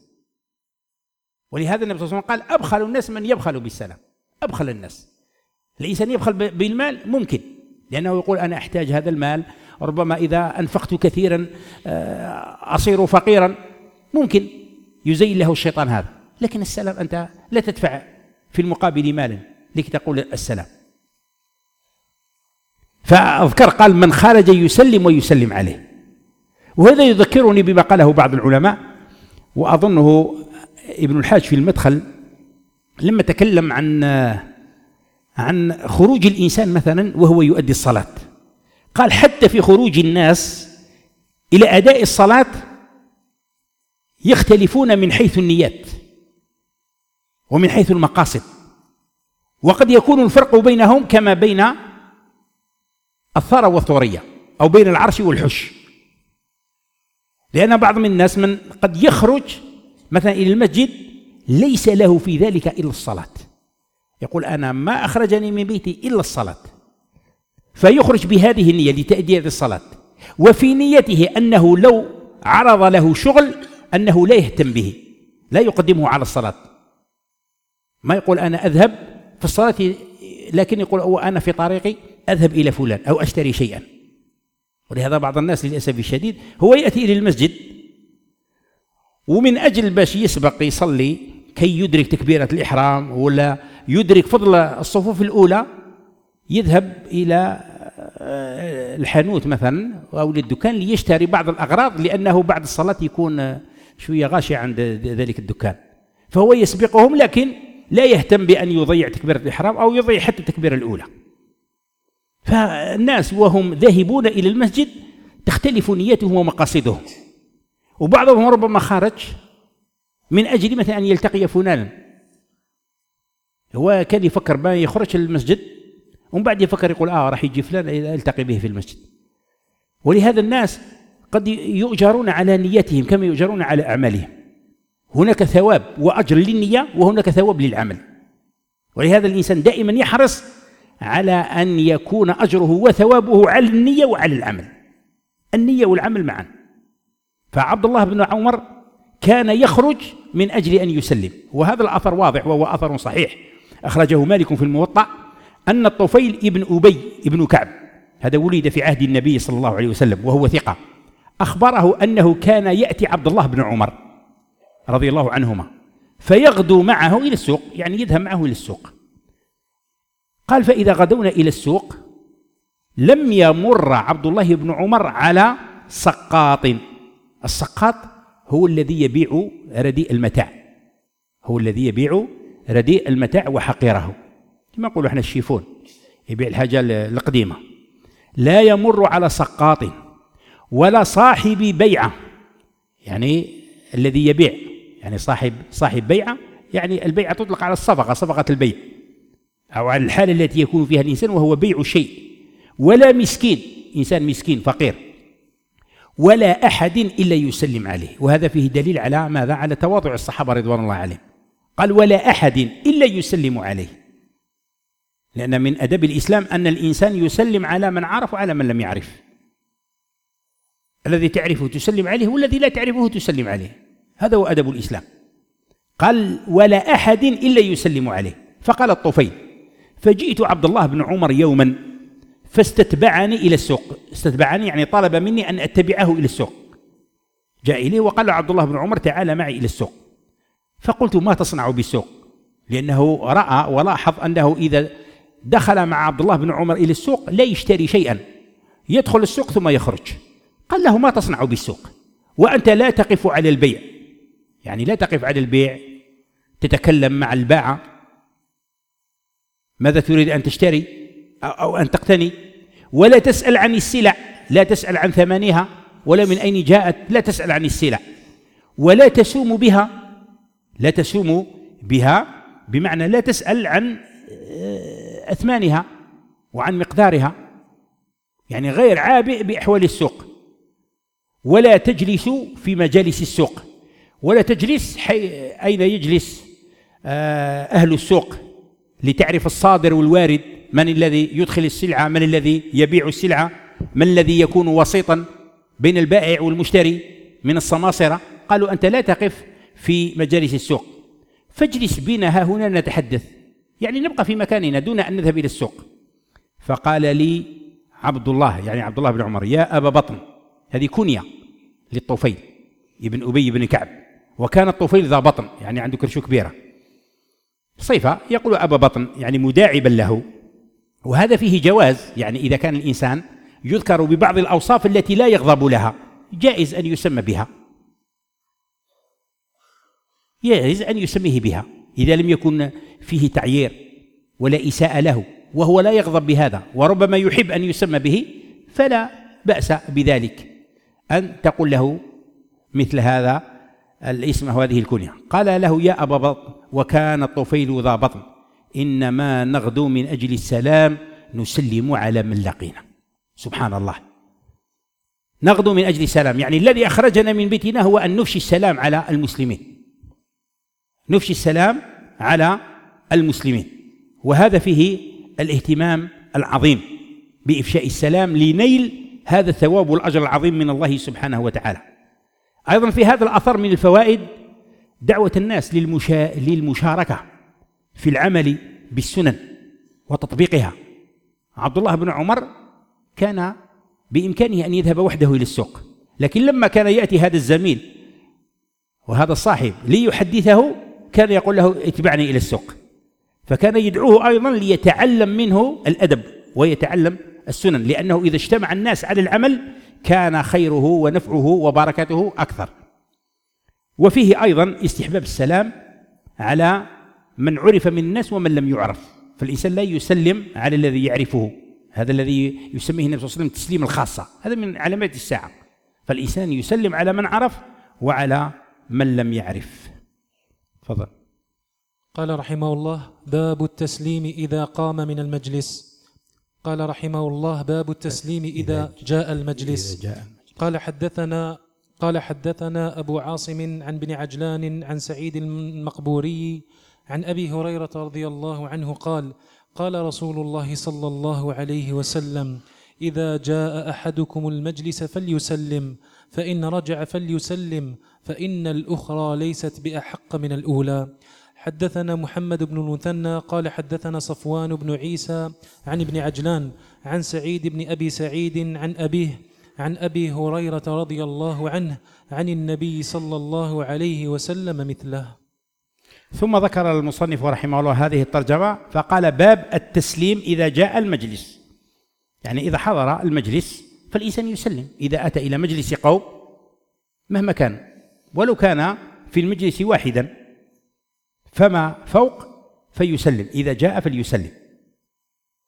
ولهذا النبي صلى الله عليه وسلم قال أبخل الناس من يبخل بالسلام. أبخل الناس، الإنسان يبخل بالمال ممكن، لأنه يقول أنا أحتاج هذا المال، ربما إذا أنفقت كثيرا أصير فقيرا، ممكن يزين له الشيطان هذا. لكن السلام أنت لا تدفع في المقابل مالا لكي تقول السلام. فأذكر قال من خرج يسلم ويسلم عليه. وهذا يذكرني بما قاله بعض العلماء، وأظنه ابن الحاج في المدخل لما تكلم عن عن خروج الإنسان مثلا وهو يؤدي الصلاة، قال حتى في خروج الناس إلى أداء الصلاة يختلفون من حيث النيات ومن حيث المقاصد، وقد يكون الفرق بينهم كما بين الثرى والثورية أو بين العرش والحش. لأن بعض من الناس من قد يخرج مثلا إلى المسجد ليس له في ذلك إلا الصلاة، يقول أنا ما أخرجني من بيتي إلا الصلاة، فيخرج بهذه النية لتأدية الصلاة، وفي نيته أنه لو عرض له شغل أنه لا يهتم به، لا يقدمه على الصلاة. ما يقول أنا أذهب في الصلاة، لكن يقول أنا في طريقي أذهب إلى فلان أو أشتري شيئا. ولهذا بعض الناس للأسف الشديد هو يأتي إلى المسجد ومن أجل باش يسبق يصلي كي يدرك تكبيرة الإحرام ولا يدرك فضل الصفوف الأولى، يذهب إلى الحانوت مثلا أو للدكان ليشتري بعض الأغراض، لأنه بعد الصلاة يكون شوية غاشي عند ذلك الدكان، فهو يسبقهم لكن لا يهتم بأن يضيع تكبيرة الإحرام أو يضيع حتى التكبيرة الأولى. فالناس وهم ذاهبون إلى المسجد تختلف نيتهم ومقاصدهم، وبعضهم ربما خرج من أجل مثلا أن يلتقي فلانا، هو كان يفكر ما يخرج للمسجد ومن بعد يفكر يقول آه راح يجي فلان ألتقي به في المسجد. ولهذا الناس قد يؤجرون على نيتهم كما يؤجرون على أعمالهم، هناك ثواب وأجر للنية وهناك ثواب للعمل. ولهذا الإنسان دائما يحرص على أن يكون أجره وثوابه على النية وعلى العمل، النية والعمل معا. فعبد الله بن عمر كان يخرج من أجل أن يسلم، وهذا الأثر واضح وهو أثر صحيح أخرجه مالك في الموطأ أن الطفيل ابن أبي ابن كعب، هذا ولد في عهد النبي صلى الله عليه وسلم وهو ثقة، أخبره أنه كان يأتي عبد الله بن عمر رضي الله عنهما فيغدو معه إلى السوق، يعني يذهب معه إلى السوق. قال فإذا غدونا إلى السوق لم يمر عبد الله بن عمر على سقاط. السقاط هو الذي يبيع رديء المتاع، هو الذي يبيع رديء المتاع وحقيره، كما نقولوا احنا الشيفون يبيع الحاجة القديمة. لا يمر على سقاط ولا صاحب بيعة، يعني الذي يبيع، يعني صاحب صاحب بيعة، يعني البيعة تطلق على الصفقة، صفقة البيع، أو على الحالة التي يكون فيها الإنسان وهو بيع شيء. ولا مسكين، إنسان مسكين فقير، ولا أحد إلا يسلم عليه. وهذا فيه دليل على ماذا؟ على تواضع الصحابة رضوان الله عليهم. قال ولا أحد إلا يسلم عليه، لأن من أدب الإسلام أن الإنسان يسلم على من عرف وعلى من لم يعرف. الذي تعرفه تسلم عليه، والذي لا تعرفه تسلم عليه، هذا هو أدب الإسلام. قال ولا أحد إلا يسلم عليه. فقال الطفيل فجئت عبد الله بن عمر يوما فاستتبعني إلى السوق. استتبعني يعني طلب مني أن أتبعه إلى السوق. جاء إليه وقال عبد الله بن عمر تعال معي إلى السوق. فقلت ما تصنع بالسوق؟ لأنه رأى ولاحظ أنه إذا دخل مع عبد الله بن عمر إلى السوق لا يشتري شيئا، يدخل السوق ثم يخرج. قال له ما تصنع بالسوق وأنت لا تقف على البيع، يعني لا تقف على البيع، تتكلم مع الباعة ماذا تريد أن تشتري أو أن تقتني، ولا تسأل عن السلع، لا تسأل عن ثمنها ولا من أين جاءت، لا تسأل عن السلع، ولا تسوم بها، لا تسوم بها بمعنى لا تسأل عن أثمانها وعن مقدارها، يعني غير عابئ بأحوال السوق. ولا تجلس في مجالس السوق، ولا تجلس حي... أين يجلس أهل السوق لتعرف الصادر والوارد، من الذي يدخل السلعة، من الذي يبيع السلعة، من الذي يكون وسيطا بين البائع والمشتري من السماسرة. قالوا أنت لا تقف في مجالس السوق، فاجلس بنا ها هنا نتحدث، يعني نبقى في مكاننا دون أن نذهب إلى السوق. فقال لي عبد الله، يعني عبد الله بن عمر، يا أبا بطن، هذه كنية للطفيل ابن أبي بن كعب، وكان الطفيل ذا بطن، يعني عنده كرشو كبيرة، صفة يقول أبا بطن يعني مداعبا له. وهذا فيه جواز، يعني إذا كان الإنسان يذكر ببعض الأوصاف التي لا يغضب لها جائز أن يسمى بها، جائز أن يسميه بها إذا لم يكن فيه تعيير ولا إساءة له، وهو لا يغضب بهذا وربما يحب أن يسمى به، فلا بأس بذلك أن تقول له مثل هذا الاسم وهذه الكنية. قال له يا أبا بطن وكان الطفيل ذا بطن إنما نغدو من أجل السلام نسلم على من لقينا. سبحان الله، نغدو من أجل السلام، يعني الذي أخرجنا من بيتنا هو أن نفشي السلام على المسلمين، نفشي السلام على المسلمين. وهذا فيه الاهتمام العظيم بإفشاء السلام لنيل هذا الثواب والأجر العظيم من الله سبحانه وتعالى. أيضا في هذا الأثر من الفوائد دعوة الناس للمشا... للمشاركة في العمل بالسنن وتطبيقها. عبد الله بن عمر كان بإمكانه أن يذهب وحده إلى السوق، لكن لما كان يأتي هذا الزميل وهذا الصاحب ليحدثه كان يقول له اتبعني إلى السوق، فكان يدعوه أيضا ليتعلم منه الأدب ويتعلم السنن، لأنه إذا اجتمع الناس على العمل كان خيره ونفعه وبركته أكثر. وفيه أيضا استحباب السلام على من عرف من الناس ومن لم يعرف، فالإنسان لا يسلم على الذي يعرفه، هذا الذي يسميه النبي صلى الله عليه وسلم التسليم الخاصة، هذا من علامات الساعة، فالإنسان يسلم على من عرف وعلى من لم يعرف. تفضل. قال رحمه الله باب التسليم إذا قام من المجلس. قال رحمه الله باب التسليم إذا جاء المجلس. قال حدثنا قال حدثنا أبو عاصم عن بن عجلان عن سعيد المقبوري عن أبي هريرة رضي الله عنه قال قال رسول الله صلى الله عليه وسلم إذا جاء أحدكم المجلس فليسلم، فإن رجع فليسلم، فإن الأخرى ليست بأحق من الأولى. حدثنا محمد بن المثنى قال حدثنا صفوان بن عيسى عن ابن عجلان عن سعيد بن أبي سعيد عن أبيه عن أبي هريرة رضي الله عنه عن النبي صلى الله عليه وسلم مثله. ثم ذكر المصنف رحمه الله هذه الترجمة فقال باب التسليم إذا جاء المجلس، يعني إذا حضر المجلس فالإنسان يسلم، إذا أتى إلى مجلس قوم مهما كان ولو كان في المجلس واحدا فما فوق فيسلم، إذا جاء فليسلم،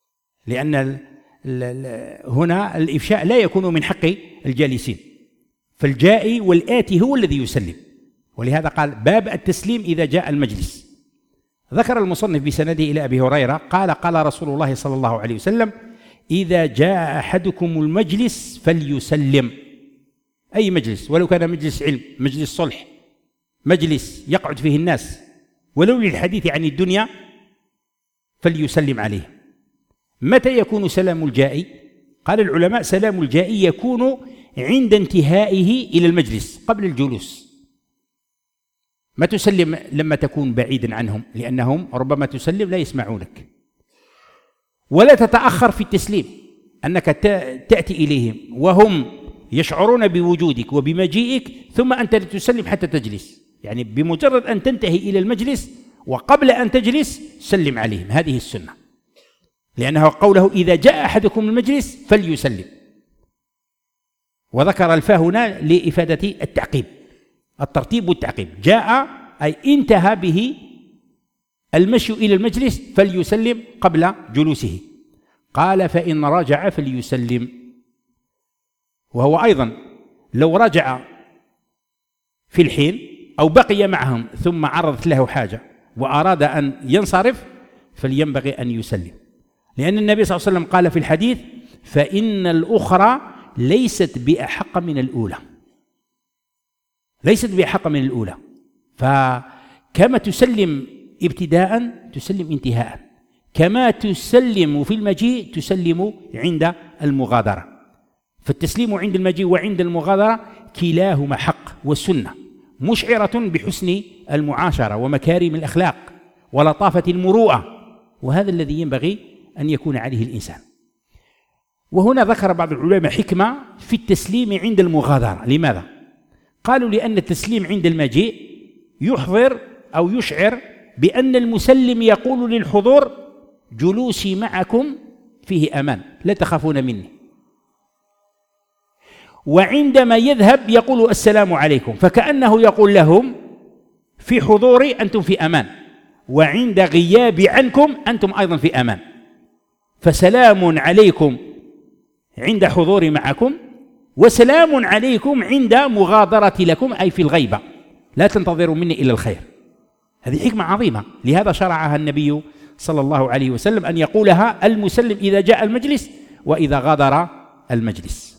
لأن ال ال هنا الإفشاء لا يكون من حق الجالسين، فالجائي والآتي هو الذي يسلم، ولهذا قال باب التسليم إذا جاء المجلس. ذكر المصنف بسنده إلى أبي هريرة قال قال رسول الله صلى الله عليه وسلم إذا جاء أحدكم المجلس فليسلم، أي مجلس، ولو كان مجلس علم، مجلس صلح، مجلس يقعد فيه الناس ولو للحديث عن الدنيا، فليسلم عليه. متى يكون سلام الجائي؟ قال العلماء سلام الجائي يكون عند انتهائه إلى المجلس قبل الجلوس. ما تسلم لما تكون بعيدا عنهم، لأنهم ربما تسلم لا يسمعونك. ولا تتأخر في التسليم، أنك تأتي إليهم وهم يشعرون بوجودك وبمجيئك ثم أنت تسلم حتى تجلس، يعني بمجرد أن تنتهي إلى المجلس وقبل أن تجلس سلم عليهم، هذه السنة، لأنه قوله إذا جاء أحدكم المجلس فليسلم. وذكر الفاء هنا لإفادة التعقيب، الترتيب والتعقيب. جاء أي انتهى به المشي إلى المجلس فليسلم قبل جلوسه. قال فإن رجع فليسلم، وهو أيضا لو رجع في الحين أو بقي معهم ثم عرضت له حاجة وأراد أن ينصرف فلينبغي أن يسلم، لأن النبي صلى الله عليه وسلم قال في الحديث فإن الأخرى ليست بأحق من الأولى، ليست بأحق من الأولى. فكما تسلم ابتداء تسلم انتهاء، كما تسلم في المجيء تسلم عند المغادرة. فالتسليم عند المجيء وعند المغادرة كلاهما حق والسنة، مشعرة بحسن المعاشرة ومكارم الأخلاق ولطافة المروءة، وهذا الذي ينبغي أن يكون عليه الإنسان. وهنا ذكر بعض العلماء حكمة في التسليم عند المغادرة. لماذا؟ قالوا لأن التسليم عند المجيء يحضر أو يشعر بأن المسلم يقول للحضور جلوسي معكم فيه أمان، لا تخافون مني. وعندما يذهب يقول السلام عليكم، فكأنه يقول لهم في حضوري أنتم في أمان، وعند غيابي عنكم أنتم أيضا في أمان. فسلام عليكم عند حضوري معكم، وسلام عليكم عند مغادرتي لكم، أي في الغيبة، لا تنتظروا مني إلا الخير. هذه حكمة عظيمة، لهذا شرعها النبي صلى الله عليه وسلم أن يقولها المسلم إذا جاء المجلس وإذا غادر المجلس.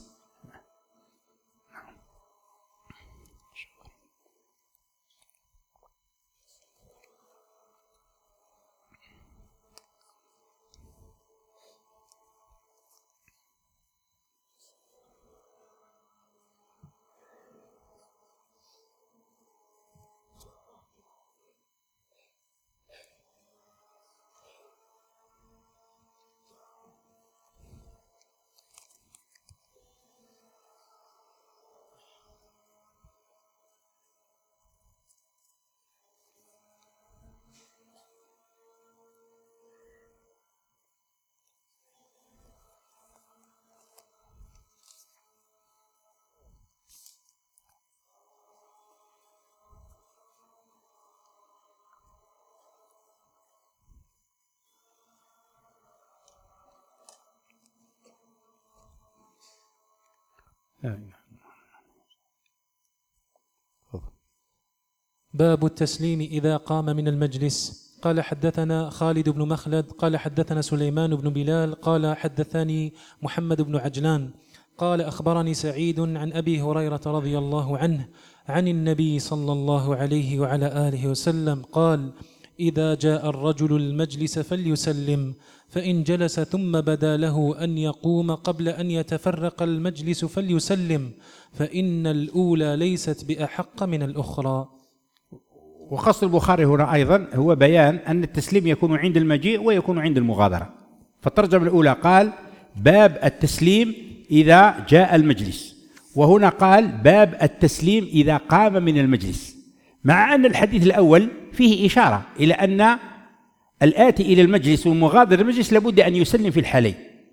باب التسليم إذا قام من المجلس. قال حدثنا خالد بن مخلد قال حدثنا سليمان بن بلال قال حدثني محمد بن عجلان قال أخبرني سعيد عن أبي هريرة رضي الله عنه عن النبي صلى الله عليه وعلى آله وسلم قال إذا جاء الرجل المجلس فليسلم، فإن جلس ثم بدا له أن يقوم قبل أن يتفرق المجلس فليسلم، فإن الأولى ليست بأحق من الأخرى. وخص البخاري هنا أيضا هو بيان أن التسليم يكون عند المجيء ويكون عند المغادرة. فالترجمة الأولى قال باب التسليم إذا جاء المجلس، وهنا قال باب التسليم إذا قام من المجلس، مع أن الحديث الأول فيه إشارة إلى أن الآتي إلى المجلس والمغادر المجلس لابد أن يسلم في الحالين،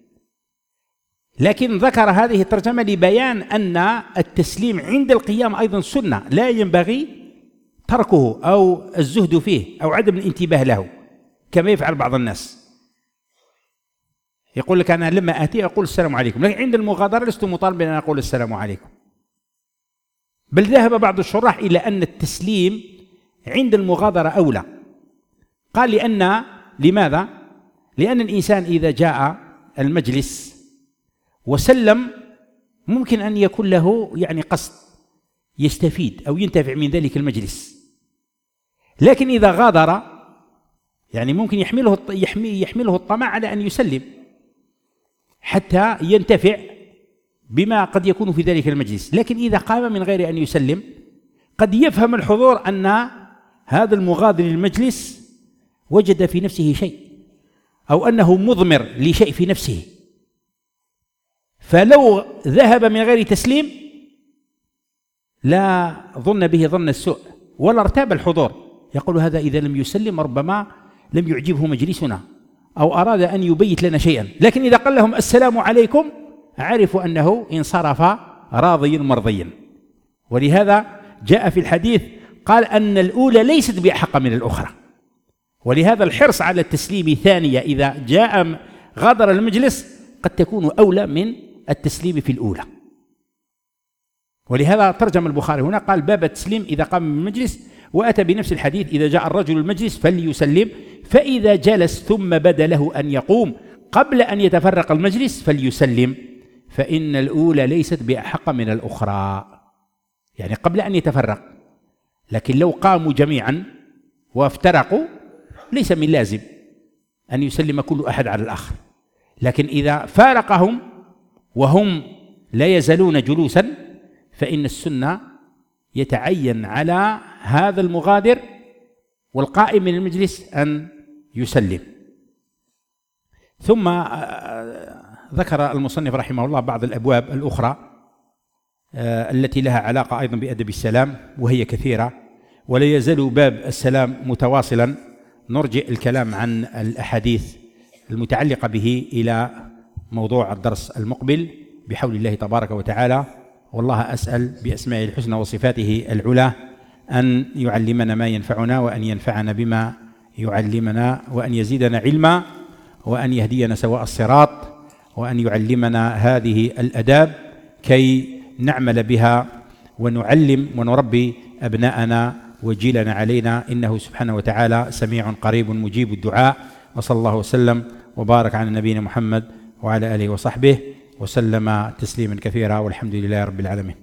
لكن ذكر هذه الترجمة لبيان أن التسليم عند القيام أيضا سنة لا ينبغي تركه أو الزهد فيه أو عدم الانتباه له كما يفعل بعض الناس. يقول لك أنا لما آتي أقول السلام عليكم، لكن عند المغادرة لست مطالب أن أقول السلام عليكم. بل ذهب بعض الشراح إلى أن التسليم عند المغادرة أولى. قال لأن لماذا؟ لأن الإنسان إذا جاء المجلس وسلم ممكن أن يكون له يعني قصد يستفيد أو ينتفع من ذلك المجلس، لكن إذا غادر يعني ممكن يحمله يحمله الطمع على أن يسلم حتى ينتفع بما قد يكون في ذلك المجلس. لكن إذا قام من غير أن يسلم قد يفهم الحضور أن هذا المغادر للمجلس وجد في نفسه شيء أو أنه مضمر لشيء في نفسه، فلو ذهب من غير تسليم لا ظن به ظن السوء ولا ارتاب الحضور، يقول هذا إذا لم يسلم ربما لم يعجبه مجلسنا أو أراد أن يبيت لنا شيئا. لكن إذا قال لهم السلام عليكم عرفوا أنه انصرف راضيا مرضيا. ولهذا جاء في الحديث قال أن الأولى ليست بأحق من الأخرى، ولهذا الحرص على التسليم ثانية إذا جاء غادر المجلس قد تكون أولى من التسليم في الأولى. ولهذا ترجم البخاري هنا قال باب التسليم إذا قام من المجلس، وأتى بنفس الحديث إذا جاء الرجل المجلس فليسلم، فإذا جلس ثم بدا له أن يقوم قبل أن يتفرق المجلس فليسلم، فإن الأولى ليست بأحق من الأخرى، يعني قبل أن يتفرق. لكن لو قاموا جميعا وافترقوا ليس من لازم أن يسلم كل أحد على الآخر، لكن إذا فارقهم وهم لا يزالون جلوسا فإن السنة يتعين على هذا المغادر والقائم من المجلس أن يسلم. ثم ذكر المصنف رحمه الله بعض الأبواب الأخرى التي لها علاقة أيضا بأدب السلام، وهي كثيرة، ولا يزال باب السلام متواصلا. نرجع الكلام عن الأحاديث المتعلقة به إلى موضوع الدرس المقبل بحول الله تبارك وتعالى. والله أسأل بأسمائه الحسنى وصفاته العلى أن يعلمنا ما ينفعنا، وأن ينفعنا بما يعلمنا، وأن يزيدنا علما، وأن يهدينا سواء الصراط، وأن يعلمنا هذه الآداب كي نعمل بها ونعلم ونربي أبناءنا وجيلنا علينا، إنه سبحانه وتعالى سميع قريب مجيب الدعاء. وصلى الله وسلم وبارك على نبينا محمد وعلى آله وصحبه وسلم تسليما كثيرا، والحمد لله رب العالمين.